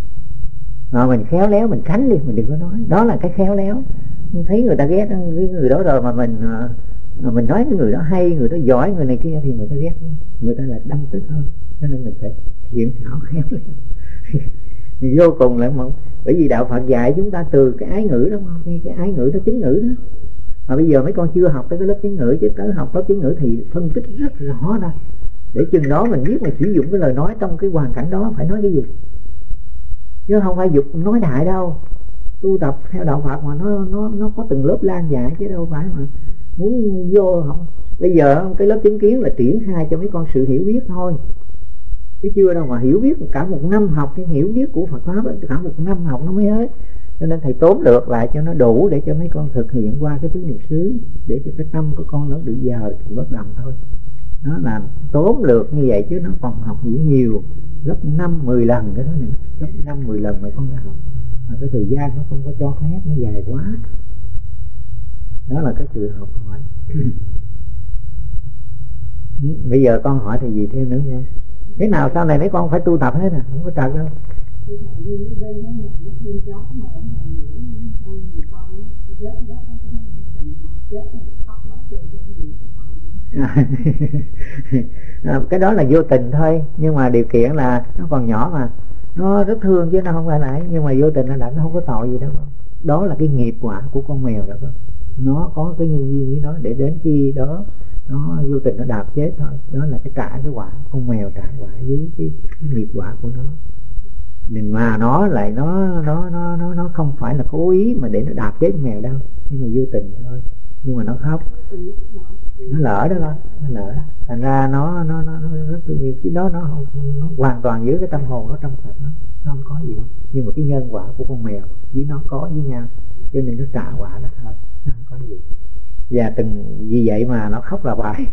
Mà mình khéo léo mình tránh đi, mình đừng có nói. Đó là cái khéo léo. Thấy người ta ghét cái người đó rồi mà mình nói cái người đó hay, người đó giỏi, người này kia thì người ta ghét, người ta lại đâm tức hơn. Cho nên mình phải thiện xảo khéo léo. Vô cùng là một, bởi vì đạo Phật dạy chúng ta từ cái ái ngữ đó, cái ái ngữ đó, chứng ngữ đó. Mà bây giờ mấy con chưa học tới cái lớp chứng ngữ, chứ tới học lớp chứng ngữ thì phân tích rất rõ ra, để chừng đó mình biết mình sử dụng cái lời nói trong cái hoàn cảnh đó phải nói cái gì, chứ không phải dục nói đại đâu. Tu tập theo đạo Phật mà nó có từng lớp lan dạy, chứ đâu phải mà muốn vô không. Bây giờ cái lớp chứng kiến là triển khai cho mấy con sự hiểu biết thôi, chứ chưa đâu mà hiểu biết. Cả một năm học cái hiểu biết của Phật pháp đó, cả một năm học nó mới hết. Cho nên thầy tóm lược lại cho nó đủ để cho mấy con thực hiện qua cái tứ niệm xứ, để cho cái tâm của con nó được giờ thì bất động thôi. Nó là tóm lược như vậy, chứ nó còn học nhiều gấp 5-10 lần cái đó nữa, gấp 5-10 lần mà con đã học. Mà cái thời gian nó không có cho phép, nó dài quá. Đó là cái sự học hỏi. Bây giờ con hỏi thì gì thêm nữa không? Thế nào sau này mấy con phải tu tập hết à, không có trật đâu. Cái đó là vô tình thôi, nhưng mà điều kiện là nó còn nhỏ mà, nó rất thương chứ nó không phải là. Nhưng mà vô tình nó không có tội gì đâu. Đó là cái nghiệp quả của con mèo đó. Nó có cái nhân duyên với nó, để đến khi đó nó vô tình nó đạp chết thôi. Đó là cái trả cái quả, con mèo trả quả dưới cái nghiệp quả của nó. Mà nó lại nó không phải là cố ý mà để nó đạp chết mèo đâu, nhưng mà vô tình thôi. Nhưng mà nó khóc, nó lỡ đó con, nó lỡ, thành ra nó rất thương yêu. Chứ đó nó hoàn toàn giữ cái tâm hồn nó trong sạch, nó không có gì đâu. Nhưng mà cái nhân quả của con mèo với nó có với nhau, cho nên nó trả quả đó thôi, nó không có gì. Và vì vậy mà nó khóc là bài.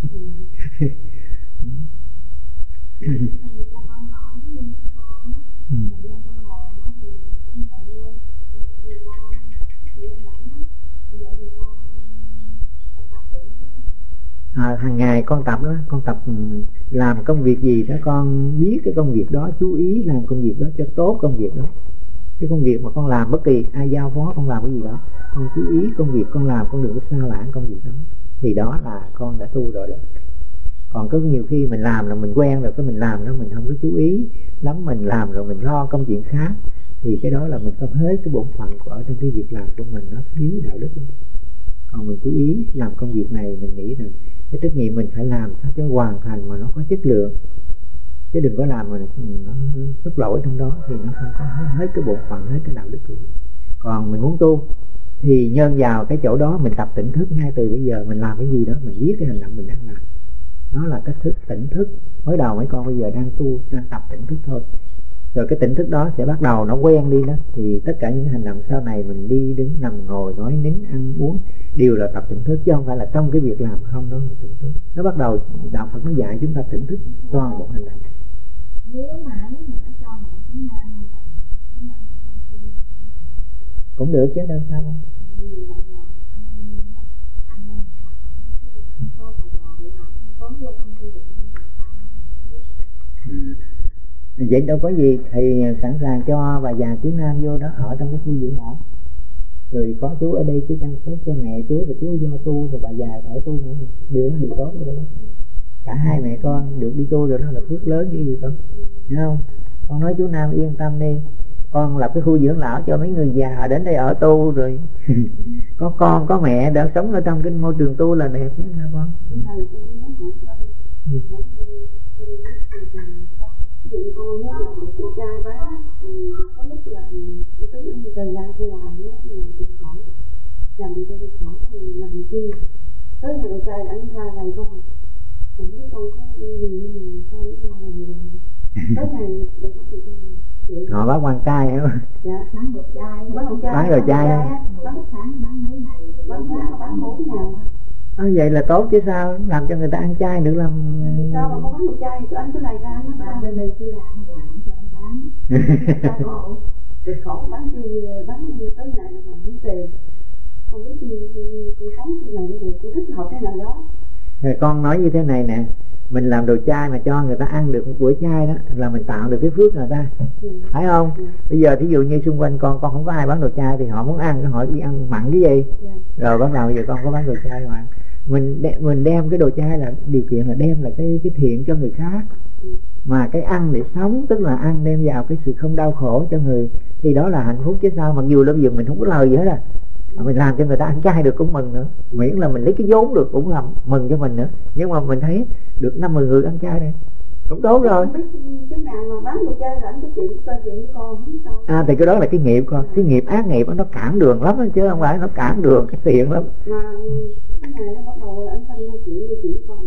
Hàng ngày con tập đó, con tập làm công việc gì đó, con biết cái công việc đó, chú ý làm công việc đó cho tốt công việc đó. Cái công việc mà con làm, bất kỳ ai giao phó con làm cái gì đó, con chú ý công việc con làm, con đừng có sao lãng công việc đó, thì đó là con đã tu rồi đó. Còn có nhiều khi mình làm là mình quen rồi, cái mình làm đó mình không có chú ý lắm, mình làm rồi mình lo công chuyện khác, thì cái đó là mình không hết cái bổn phận của ở trong cái việc làm của mình, nó thiếu đạo đức. Còn mình chú ý làm công việc này, mình nghĩ rằng cái trách nhiệm mình phải làm sao cho hoàn thành mà nó có chất lượng, chứ đừng có làm mà nó xúc lỗi trong đó thì nó không có hết cái bổn phận, hết cái đạo đức của mình. Còn mình muốn tu thì nhân vào cái chỗ đó mình tập tỉnh thức ngay từ bây giờ. Mình làm cái gì đó mình biết cái hành động mình đang làm, nó là cách thức tỉnh thức. Mới đầu mấy con bây giờ đang tu, đang tập tỉnh thức thôi, rồi cái tỉnh thức đó sẽ bắt đầu nó quen đi đó, thì tất cả những hành động sau này mình đi đứng nằm ngồi nói nín ăn uống đều là tập tỉnh thức, chứ không phải là trong cái việc làm không đó mà tỉnh thức. Nó bắt đầu đạo Phật nó dạy chúng ta tỉnh thức toàn bộ hành động. Nếu mà cho mẹ chúng ta cũng được chứ đâu sao đâu. Vậy đâu có gì, thì sẵn sàng cho bà già chú Nam vô đó ở trong cái khu dưỡng lão, rồi có chú ở đây chú chăm sóc cho mẹ chú, rồi chú vô tu, rồi bà già ở tu nữa, điều đó điều tốt đâu. Cả hai mẹ con được đi tu rồi, đó là phước lớn chứ gì con, hiểu không? Con nói chú Nam yên tâm đi, con lập cái khu dưỡng lão cho mấy người già đến đây ở tu rồi có con có mẹ đỡ sống ở trong cái môi trường tu là đẹp chứ sao con. Dụng con á, con trai bá, có lúc là tôi tính thời gian tôi làm cực khổ, làm gì cho cực khổ, làm chi tới ngày con trai ảnh ra này con không biết con có gì mà sao nó ra này rồi tới ngày được bác thì chị họ bác quan trai hả? Dạ bán đồ chai, bán đồ chai bán tháng bán mấy ngày, bán 4 ngày. Vậy là tốt chứ sao, làm cho người ta ăn chay được làm sao mà không bán đồ chay, tụi anh cứ này ra nó bán bên đây cứ ra không làm cho anh bán khổ cực khổ, bán chi bán tới ngày là bán tiền, không biết con sống cái ngày đó rồi con thích học cái nào đó. Rồi con nói như thế này nè, mình làm đồ chay mà cho người ta ăn được một bữa chay đó là mình tạo được cái phước người ta, phải không? Bây giờ thí dụ như xung quanh con không có ai bán đồ chay thì họ muốn ăn cái hỏi đi ăn mặn cái gì, rồi bắt đầu bây giờ con có bán đồ chay mà mình đem cái đồ chay là điều kiện là đem là cái thiện cho người khác, mà cái ăn để sống tức là ăn đem vào cái sự không đau khổ cho người, thì đó là hạnh phúc chứ sao. Mặc dù là bây giờ mình không có lời gì hết mình làm cho người ta ăn chay được cũng mừng nữa, miễn là mình lấy cái vốn được cũng làm mừng cho mình nữa. Nhưng mà mình thấy được 5-10 người ăn chay đây cũng tốt rồi. Cái nào mà bán đồ chay là anh có chuyện cho chị với con không sao? Thì cái đó là cái nghiệp con, cái nghiệp ác nghiệp nó cản đường lắm đó, chứ không phải nó cản đường cái tiền lắm. Mà cái này nó bắt đầu anh thân chị con.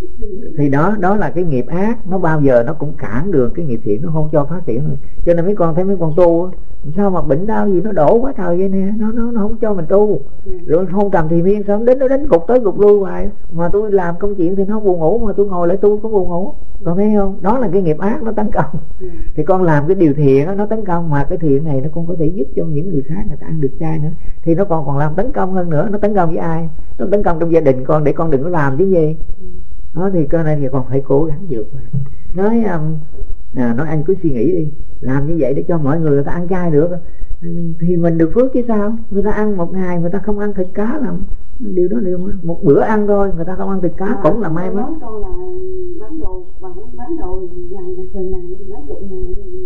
Thì đó là cái nghiệp ác, nó bao giờ nó cũng cản đường cái nghiệp thiện, nó không cho phát triển nữa. Cho nên mấy con thấy mấy con tu sao mà bệnh đau gì nó đổ quá trời vậy nè, nó không cho mình tu. Rồi không trầm thì miên sao đến nó đến cục tới cục lui hoài, mà tôi làm công chuyện thì nó buồn ngủ, mà tôi ngồi lại tu có buồn ngủ, con thấy không? Đó là cái nghiệp ác nó tấn công. Thì con làm cái điều thiện đó, nó tấn công, mà cái thiện này nó cũng có thể giúp cho những người khác người ta ăn được chay nữa, thì nó còn làm tấn công hơn nữa. Nó tấn công với ai? Nó tấn công trong gia đình con, để con đừng có làm chứ gì đó. Thì cơ này thì con phải cố gắng vượt. Nói anh cứ suy nghĩ đi, làm như vậy để cho mọi người ta ăn chay được thì mình được phước chứ sao. Người ta ăn một ngày, người ta không ăn thịt cá là điều đó đều một bữa ăn thôi, người ta không ăn thịt cá cũng là may mắn. Con là bán đồ ngày là thường này mấy chục ngày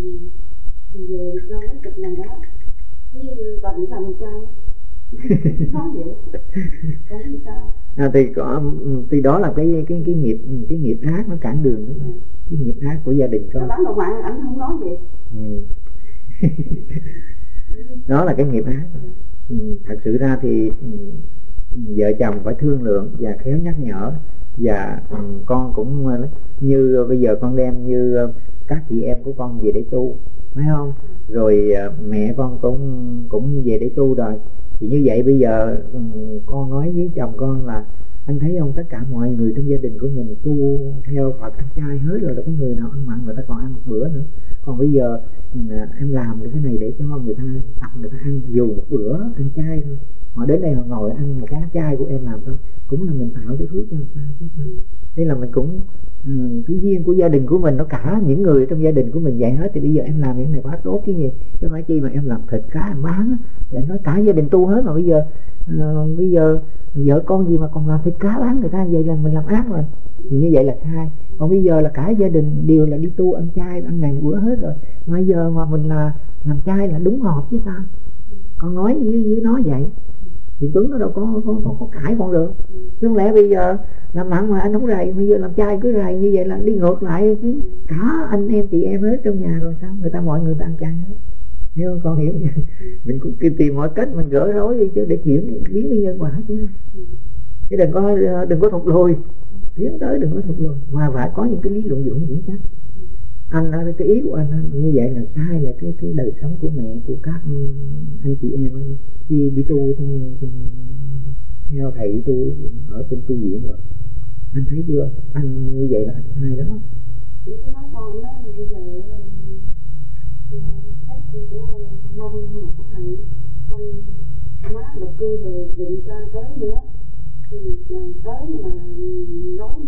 thì về cho mấy chục ngày đó, chứ bà bị làm đồ chay nói vậy không biết sao. Thì đó là cái nghiệp ác nó cản đường đó. Cái nghiệp ác của gia đình con. Bán đồ mặn ảnh không nói vậy. Đó là cái nghiệp ác. Thật sự ra thì vợ chồng phải thương lượng và khéo nhắc nhở. Và con cũng như bây giờ con đem như các chị em của con về để tu, phải không? Rồi mẹ con cũng về để tu rồi. Thì như vậy bây giờ con nói với chồng con là anh thấy không, tất cả mọi người trong gia đình của mình tu theo Phật ăn chay hết rồi, đâu có người nào ăn mặn, người ta còn ăn một bữa nữa. Còn bây giờ em làm cái này để cho người ta tập người ta ăn dù một bữa ăn chay thôi. Họ đến đây họ ngồi ăn một món chay của em làm thôi, cũng là mình tạo cái phước cho người ta chứ sao. Đây là mình cũng cái duyên của gia đình của mình, nó cả những người trong gia đình của mình vậy hết. Thì bây giờ em làm những này quá tốt cái gì, chứ phải chi mà em làm thịt cá em bán thì anh nói cả gia đình tu hết. Mà bây giờ vợ con gì mà còn làm thịt cá bán người ta, vậy là mình làm ác rồi, thì như vậy là sai. Còn bây giờ là cả gia đình đều là đi tu ăn chay, ăn ngày bữa hết rồi, mà giờ mà mình là làm chay là đúng hợp chứ sao. Con nói với nó vậy. thì Tuấn nó đâu có cãi con được. Chứ không lẽ bây giờ làm mặn mà anh không rầy, bây giờ làm chay cứ rầy như vậy là đi ngược lại cả anh em chị em hết trong nhà rồi sao? Mọi người ta ăn chay hết. Hiểu không? Con hiểu nha. Mình cũng tìm mọi cách mình gỡ rối đi chứ, để chuyển biến cái nhân quả chứ. Chứ đừng có thụt lùi, tiến tới đừng có thụt lùi, mà phải có những cái lý luận vững chắc. Anh nói cái ý của anh như vậy là sai, là cái đời sống của mẹ, của các anh chị em khi đi tu theo thầy tôi ở trong tu viện rồi, anh thấy chưa? Anh như vậy là anh sai đó. Cái nói con nói bây giờ hết của mong của thầy không má độc cư rồi định cho tới nữa, thì tới là nói má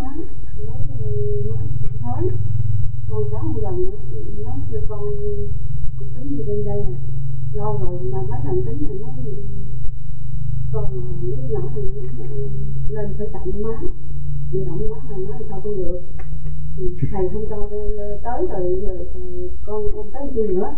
nói con cháu không gần nữa, nói cho con tính gì lên đây nè, lâu rồi mà mấy lần tính này nói con mấy nhỏ này lên phải tặng má, về động má là má sao tôi được, thầy không cho tới rồi giờ con em tới chi nữa.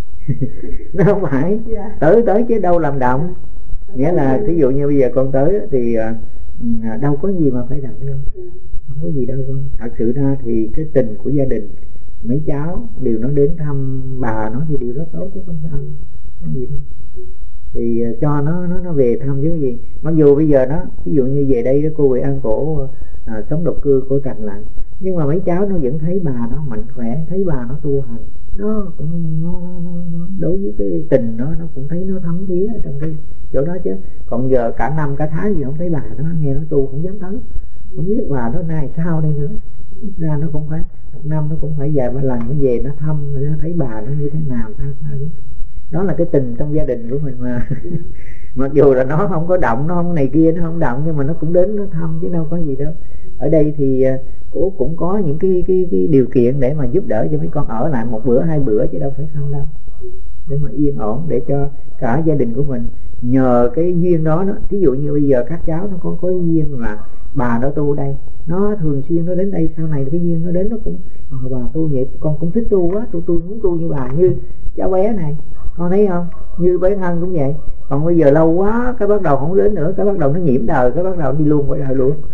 Nó không phải tới chứ đâu làm động. Nghĩa là ví dụ như bây giờ con tới thì đâu có gì mà phải động đâu, không có gì đâu con. Thật sự ra thì cái tình của gia đình, mấy cháu đều nó đến thăm bà nó thì điều rất tốt chứ không sao, không gì đâu. Thì cho nó về thăm chứ gì. Mặc dù bây giờ nó ví dụ như về đây đó, cô Huệ An cổ sống độc cư, cổ trành lại, nhưng mà mấy cháu nó vẫn thấy bà nó mạnh khỏe, thấy bà nó tu hành, nó cũng nó đối với cái tình nó cũng thấy nó thấm thía trong cái chỗ đó chứ. Còn giờ cả năm cả tháng gì không thấy bà nó, nghe nó tu không dám tới, không biết bà nó nay sao đây nữa. Ra nó cũng phải một năm nó cũng phải vài ba lần nó về nó thăm, nó thấy bà nó như thế nào sao chứ. Đó là cái tình trong gia đình của mình mà. Mặc dù là nó không có động, nó không này kia, nó không động, nhưng mà nó cũng đến nó thăm chứ đâu có gì đâu. Ở đây thì cô cũng có những cái điều kiện để mà giúp đỡ cho mấy con ở lại một bữa hai bữa chứ đâu phải không đâu, để mà yên ổn để cho cả gia đình của mình. Nhờ cái duyên đó ví dụ như bây giờ các cháu nó có cái duyên là bà nó tu đây, nó thường xuyên nó đến đây, sau này cái duyên nó đến nó cũng bà tu vậy, con cũng thích tu quá, tôi muốn tu như bà. Như cháu bé này con thấy không, như bé Ngân cũng vậy. Còn bây giờ lâu quá cái bắt đầu không đến nữa, cái bắt đầu nó nhiễm đời, cái bắt đầu đi luôn qua đời luôn.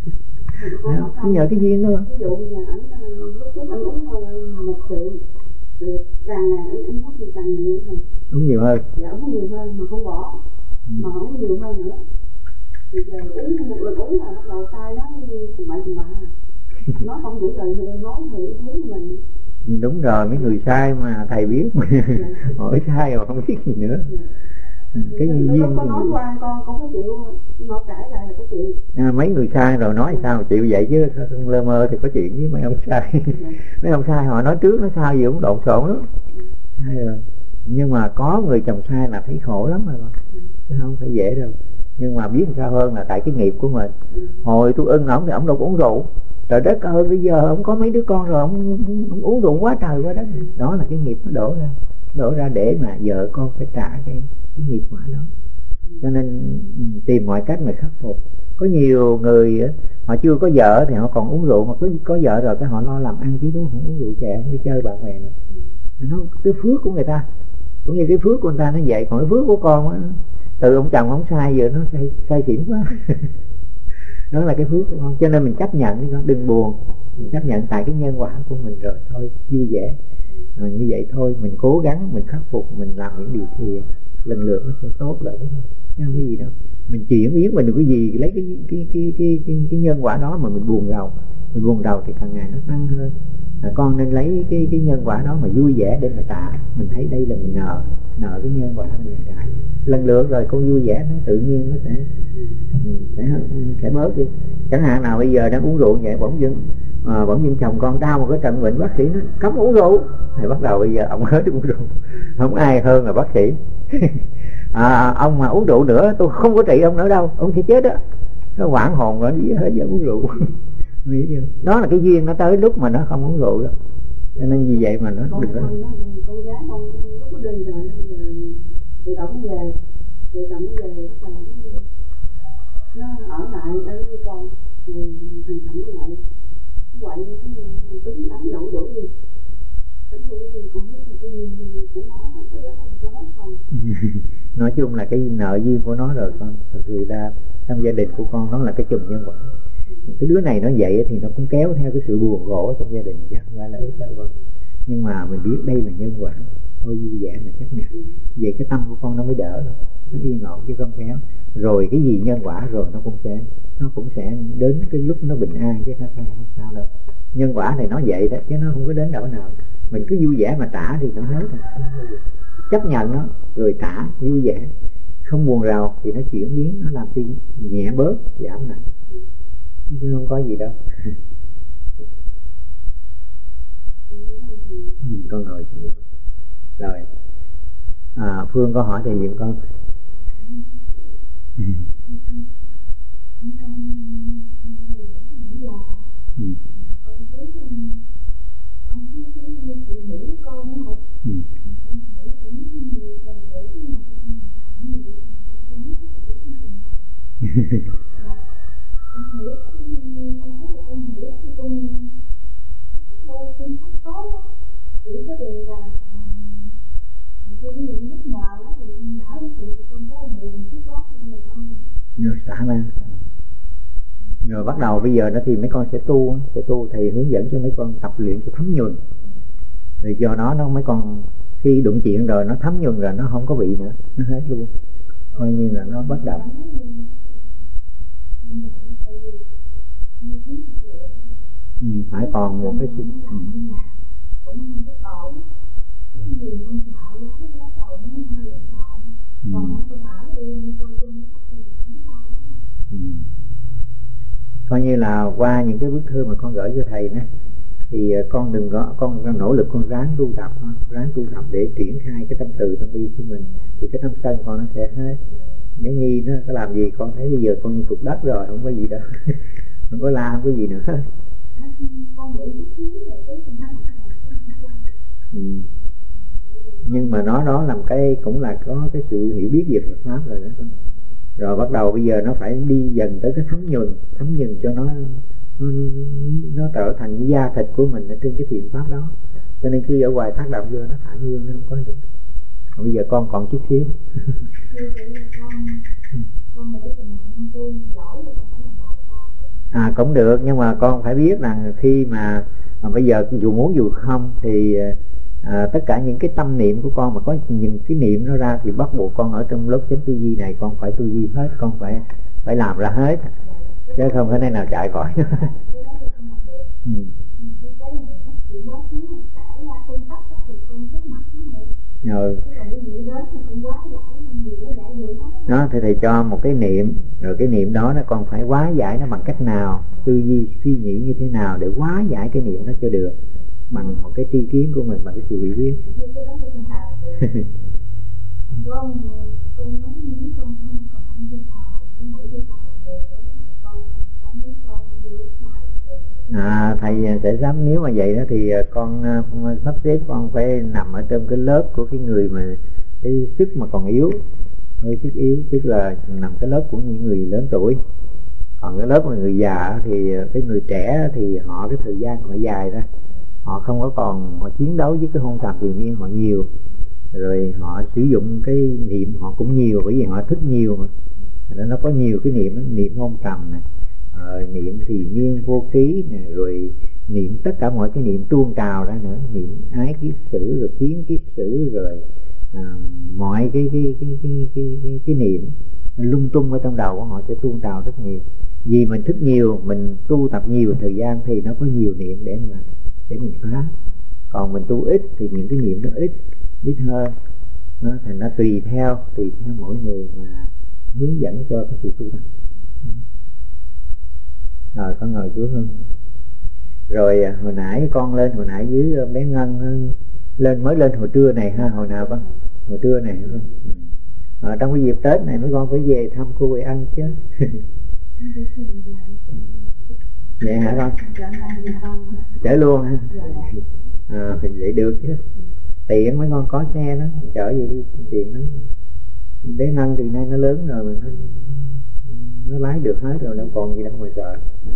Nó nhờ cái duyên đó. Ví dụ như anh lúc trước anh uống một xị, càng ngày anh hút càng nhiều hơn. Uống nhiều hơn. Dạ uống nhiều hơn mà không bỏ, mà uống nhiều hơn nữa. Thì giờ uống một lần uống là bắt đầu sai nói tầm bậy tầm bạ, nó không giữ lời nói thử hướng của mình. Đúng rồi, mấy người sai mà thầy biết mà. Hỏi sai mà không biết gì nữa. Cái duyên có nói qua con có chịu, nó cãi lại là có chịu. Mấy người sai rồi nói sao chịu vậy chứ, lơ mơ thì có chuyện với mấy ông sai. Mấy ông sai họ nói trước nói sau gì cũng lộn xộn lắm. Sai rồi. Nhưng mà có người chồng sai là thấy khổ lắm rồi, chứ không phải dễ đâu. Nhưng mà biết sao hơn là tại cái nghiệp của mình. Hồi tôi ưng ổng thì ổng đâu có uống rượu, trời đất ơi, bây giờ ổng có mấy đứa con rồi ổng uống rượu quá trời quá đất. Đó là cái nghiệp nó đổ ra để mà vợ con phải trả cái nghiệp quả đó. Cho nên tìm mọi cách mà khắc phục. Có nhiều người họ chưa có vợ thì họ còn uống rượu, mà cứ có vợ rồi cái họ lo làm ăn chứ không uống rượu chè, không đi chơi bạn bè nữa. Nó cái phước của người ta cũng như cái phước của người ta nó vậy. Còn cái phước của con á, từ ông chồng ông sai giờ nó say xỉn quá. Đó là cái phước của con. Cho nên mình chấp nhận đi con, đừng buồn. Mình chấp nhận tại cái nhân quả của mình rồi thôi, vui vẻ. Như vậy thôi, mình cố gắng, mình khắc phục, mình làm những điều thiện, lần lượt nó sẽ tốt lại đó. Chứ không có gì đâu. Mình chuyển biến, mình đừng có gì lấy cái nhân quả đó mà mình buồn rầu. Mình buồn rầu thì càng ngày nó tăng hơn. Con nên lấy cái nhân quả đó mà vui vẻ để mà trả. Mình thấy đây là mình nợ cái nhân quả mình trả. Lần lượt rồi con vui vẻ, nó tự nhiên nó sẽ bớt đi. Chẳng hạn nào bây giờ đang uống rượu vậy, bỗng dưng chồng con đau một cái trận bệnh, bác sĩ nó cấm uống rượu, thì bắt đầu bây giờ ông hết uống rượu, không ai hơn là bác sĩ. Ông mà uống rượu nữa tôi không có trị ông nữa đâu, ông sẽ chết đó. Nó hoảng hồn rồi gì hết giờ uống rượu. Đó là cái duyên nó tới lúc mà nó không uống rượu đâu. Cho nên vì vậy mà nó đừng có. Con gái con lúc nó đi rồi tự động nó về, bắt đầu nó ở lại ở với con, thằng chồng nó quậy cái tính đánh đổ đi. Con biết là cái duyên của nó là tới đó có hết không. Nói chung là cái nợ duyên của nó rồi con. Thật sự ra trong gia đình của con nó là cái chùm nhân quả. Cái đứa này nó vậy thì nó cũng kéo theo cái sự buồn khổ trong gia đình, chứ không phải là ít đâu con. Nhưng mà mình biết đây là nhân quả, thôi vui vẻ mà chấp nhận. Vậy cái tâm của con nó mới đỡ rồi, nó yên ổn chứ không kéo. Rồi cái gì nhân quả rồi nó cũng sẽ đến cái lúc nó bình an, chứ nó không sao đâu. Nhân quả này nó vậy đó, chứ nó không có đến đâu nào. Mình cứ vui vẻ mà trả thì nó hết rồi. Chấp nhận nó rồi trả vui vẻ, không buồn rầu thì nó chuyển biến, nó làm cho nhẹ bớt, giảm nặng, chứ không có gì đâu. Con ngồi xuống đi. Rồi Phương có hỏi thì giùm con. Con thấy trong cái sự hiểu của con đó con hiểu cũng nhiều đầy đủ, nhưng mà con phải nhiều con hiểu thì con theo phương pháp tốt đó. Chỉ có điều là ví dụ lúc nhờ đó thì con đỡ thì con có buồn chút lát như vậy thôi. Rồi xả ra. Rồi bắt đầu bây giờ đó thì mấy con sẽ tu, thầy hướng dẫn cho mấy con tập luyện cho thấm nhuần. Rồi do đó nó mấy con khi đụng chuyện rồi nó thấm nhuần rồi nó không có bị nữa, nó hết luôn, coi như là nó bất động. Phải còn một cái sự coi như là qua những cái bức thư mà con gửi cho thầy đó, thì con đừng có, con nỗ lực con ráng tu tập để triển khai cái tâm từ tâm bi của mình, thì cái tâm sân con nó sẽ hết. Cái Nhi nó có làm gì con thấy bây giờ con như cục đất rồi, không có gì đâu. Không có la, không có gì nữa. Nhưng mà nó làm cái cũng là có cái sự hiểu biết về Phật pháp rồi đó con. Rồi bắt đầu bây giờ nó phải đi dần tới cái thấm nhuần cho nó trở thành cái da thịt của mình ở trên cái thiện pháp đó. Cho nên khi ở ngoài tác động vô nó thản nhiên, nó không có được. Bây giờ con còn chút xíu. Cũng được, nhưng mà con phải biết rằng khi mà bây giờ dù muốn dù không thì tất cả những cái tâm niệm của con mà có những cái niệm nó ra thì bắt buộc con ở trong lớp chánh tư duy này con phải tư duy hết, con phải làm ra hết, chứ không thể nào chạy khỏi. Rồi đó thì thầy cho một cái niệm, rồi cái niệm đó con phải hóa giải nó bằng cách nào, tư duy suy nghĩ như thế nào để hóa giải cái niệm đó cho được, bằng một cái tri kiến của mình, bằng cái sự hiểu biết. Thầy sẽ dám, nếu mà vậy đó thì con sắp xếp con phải nằm ở trong cái lớp của cái người mà cái sức mà còn yếu, hơi sức yếu, tức là nằm cái lớp của những người lớn tuổi. Còn cái lớp của người già thì cái người trẻ thì họ cái thời gian họ dài ra, họ không có còn, họ chiến đấu với cái hôn trầm thiền nhiên họ nhiều, rồi họ sử dụng cái niệm họ cũng nhiều, bởi vì họ thích nhiều mà. Nó có nhiều cái niệm hôn trầm này, niệm thiền nhiên vô ký này, rồi niệm tất cả mọi cái niệm tuôn trào ra nữa, niệm ái kiết sử rồi kiến kiết sử, rồi mọi cái niệm lung tung ở trong đầu của họ sẽ tuôn trào rất nhiều. Vì mình thích nhiều, mình tu tập nhiều thời gian thì nó có nhiều niệm để mình phá. Còn mình tu ít thì những cái niệm nó ít hơn. Thành ra tùy theo mỗi người mà hướng dẫn cho cái sự tu tập. Rồi con ngồi xuống hơn. Rồi hồi nãy con lên, hồi nãy dưới bé Ngân mới lên hồi trưa này ha, hồi nào con? Hồi trưa này không? Trong cái dịp Tết này mấy con phải về thăm cô Huệ ăn chứ. Vậy hả con? Chở luôn ha? Thì vậy được chứ. Tiện mấy con có xe đó, chở gì đi tiện đó. Bé Ngân thì nay nó lớn rồi mà nó lái được hết rồi, đâu còn gì đâu mà sợ.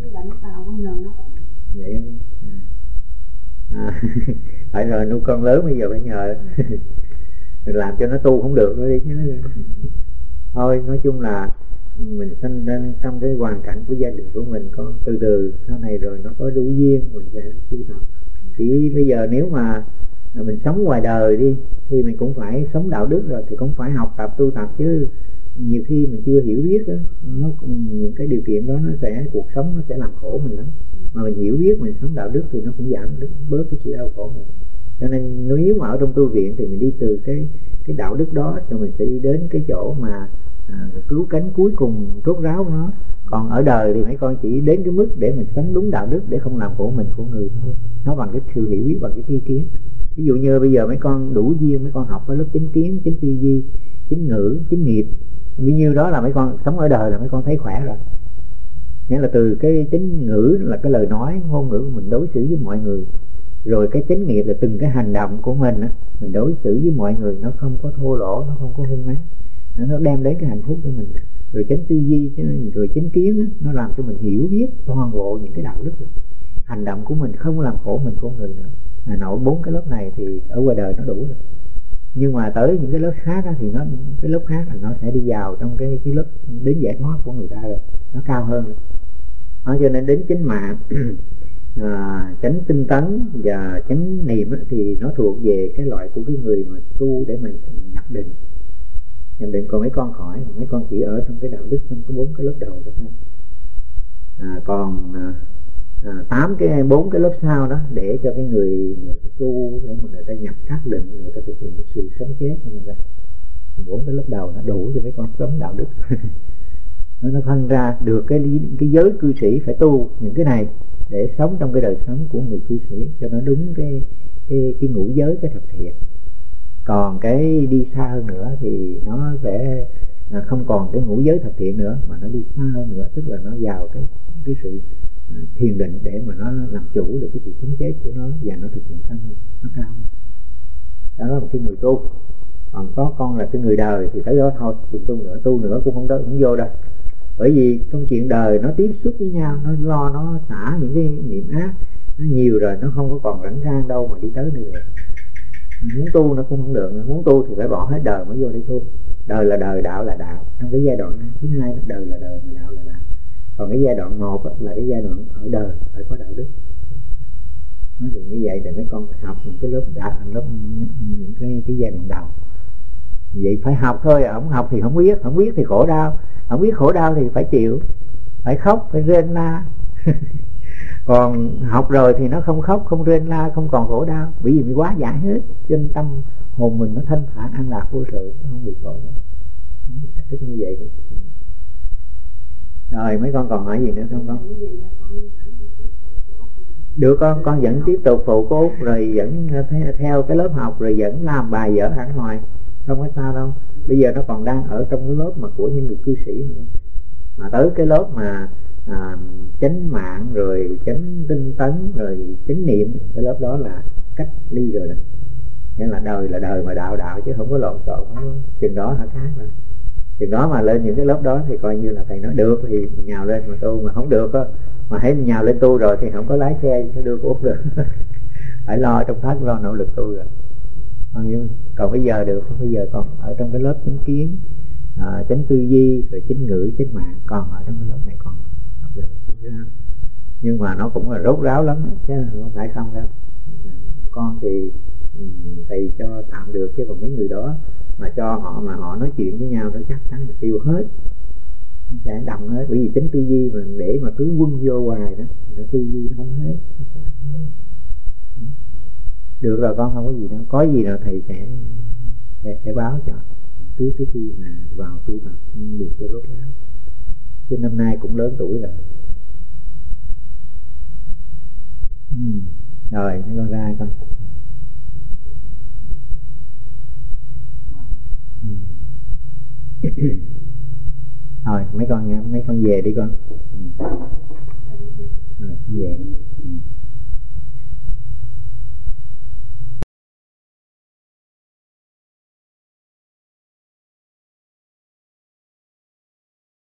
Vậy không? Phải rồi, nuôi con lớn bây giờ phải nhờ. làm cho nó tu không được nữa đi chứ. Thôi nói chung là mình sinh lên trong cái hoàn cảnh của gia đình của mình, có từ từ sau này rồi nó có đủ duyên mình sẽ tu tập. Chỉ bây giờ nếu mà mình sống ngoài đời đi thì mình cũng phải sống đạo đức rồi, thì cũng phải học tập tu tập chứ. Nhiều khi mình chưa hiểu biết đó, những cái điều kiện đó nó sẽ, cuộc sống nó sẽ làm khổ mình lắm. Mà mình hiểu biết mình sống đạo đức thì nó cũng giảm bớt cái sự đau khổ mình. Cho nên nếu mà ở trong tu viện thì mình đi từ cái đạo đức đó rồi mình sẽ đi đến cái chỗ mà cứu cánh cuối cùng rốt ráo của nó. Còn ở đời thì mấy con chỉ đến cái mức để mình sống đúng đạo đức để không làm khổ mình khổ người thôi. Nó bằng cái sự hiểu biết, bằng cái tri kiến. Ví dụ như bây giờ mấy con đủ duyên, mấy con học ở lớp chánh kiến, chánh tư duy, chánh ngữ, chánh nghiệp, bao nhiêu đó là mấy con sống ở đời là mấy con thấy khỏe rồi. Nghĩa là từ cái chánh ngữ là cái lời nói ngôn ngữ của mình đối xử với mọi người, rồi cái chánh nghiệp là từng cái hành động của mình á, mình đối xử với mọi người nó không có thô lỗ, nó không có hung ác, nó đem đến cái hạnh phúc cho mình. Rồi chánh tư duy, rồi chánh kiến á, nó làm cho mình hiểu biết toàn bộ những cái đạo đức rồi. Hành động của mình không làm khổ mình khổ người nữa. Nội 4 cái lớp này thì ở ngoài đời nó đủ rồi. Nhưng mà tới những cái lớp khác á, thì cái lớp khác là nó sẽ đi vào trong cái lớp đến giải thoát của người ta rồi, nó cao hơn rồi. Cho nên đến chánh mạng, chánh tinh tấn và chánh niệm á, thì nó thuộc về cái loại của cái người mà tu để mình nhập định. Còn mấy con khỏi, mấy con chỉ ở trong cái đạo đức, trong cái 4 cái lớp đầu đó thôi. Còn 4 cái lớp sau đó để cho cái người tu, để mà người ta nhập xác định, người ta thực hiện sự sống chết của người ta. 4 cái lớp đầu nó đủ cho mấy con sống đạo đức. Nó phân ra được cái giới cư sĩ phải tu những cái này để sống trong cái đời sống của người cư sĩ cho nó đúng cái ngũ giới, cái thập thiện. Còn cái đi xa hơn nữa thì nó sẽ không còn cái ngũ giới thập thiện nữa, mà nó đi xa hơn nữa, tức là nó vào cái sự thiền định để mà nó làm chủ được cái sự sống chết của nó và nó thực hiện tăng nó cao hơn. Đó là một cái người tu. Còn có con là cái người đời thì tới đó thôi, đừng tu nữa cũng không vô đâu. Bởi vì trong chuyện đời nó tiếp xúc với nhau, nó lo nó xả những cái niệm ác nó nhiều rồi, nó không có còn rảnh rang đâu mà đi tới nữa. Muốn tu nó cũng không được, muốn tu thì phải bỏ hết đời mới vô đi tu. Đời là đời, đạo là đạo. Trong cái giai đoạn thứ hai, đời là đời mà đạo là đạo. Còn cái giai đoạn 1 là cái giai đoạn ở đời phải có đạo đức. Thì như vậy thì mấy con phải học những cái lớp những cái giai đoạn đầu. Vậy phải học thôi, không học thì không biết thì khổ đau, không biết khổ đau thì phải chịu, phải khóc, phải rên la. Còn học rồi thì nó không khóc, không rên la, không còn khổ đau, bởi vì mình quá giải hết, trên tâm hồn mình nó thanh thản an lạc vô sự, nó không bị khổ nữa. Cách thức như vậy. Rồi mấy con còn hỏi gì nữa không con? Được con vẫn tiếp tục phụ cô Út, rồi vẫn theo cái lớp học, rồi vẫn làm bài vở hẳn hoài, không có sao đâu. Bây giờ nó còn đang ở trong cái lớp mà của những người cư sĩ mà tới cái lớp mà chánh mạng, rồi chánh tinh tấn, rồi chánh niệm, cái lớp đó là cách ly rồi đó. Nghĩa là đời mà đạo chứ không có lộn xộn. Chừng đó hả khác rồi. Chừng đó mà lên những cái lớp đó thì coi như là thầy nói được thì nhào lên mà tu, mà không được á, mà hãy nhào lên tu rồi thì không có lái xe nó đưa Út được. Phải lo trong thất, lo nỗ lực tu rồi. Còn bây giờ được không? Bây giờ còn ở trong cái lớp chánh kiến, chánh tư duy, rồi chánh ngữ, chánh mạng, còn ở trong cái lớp này còn học được. Nhưng mà nó cũng là rốt ráo lắm chứ không phải không đâu. Con thì thầy cho tạm được, chứ còn mấy người đó mà cho họ mà họ nói chuyện với nhau nó chắc chắn là tiêu hết, nó sẽ đậm hết. Bởi vì chánh tư duy mà để mà cứ quân vô hoài đó thì nó tư duy nó không hết, nó xả hết. Được rồi con, không có gì đâu, có gì nào thầy sẽ báo cho trước cái khi mà vào tu tập được cho rốt ráo. Chứ năm nay cũng lớn tuổi rồi. Rồi mấy con ra con. Thôi mấy con về đi con. Rồi con về.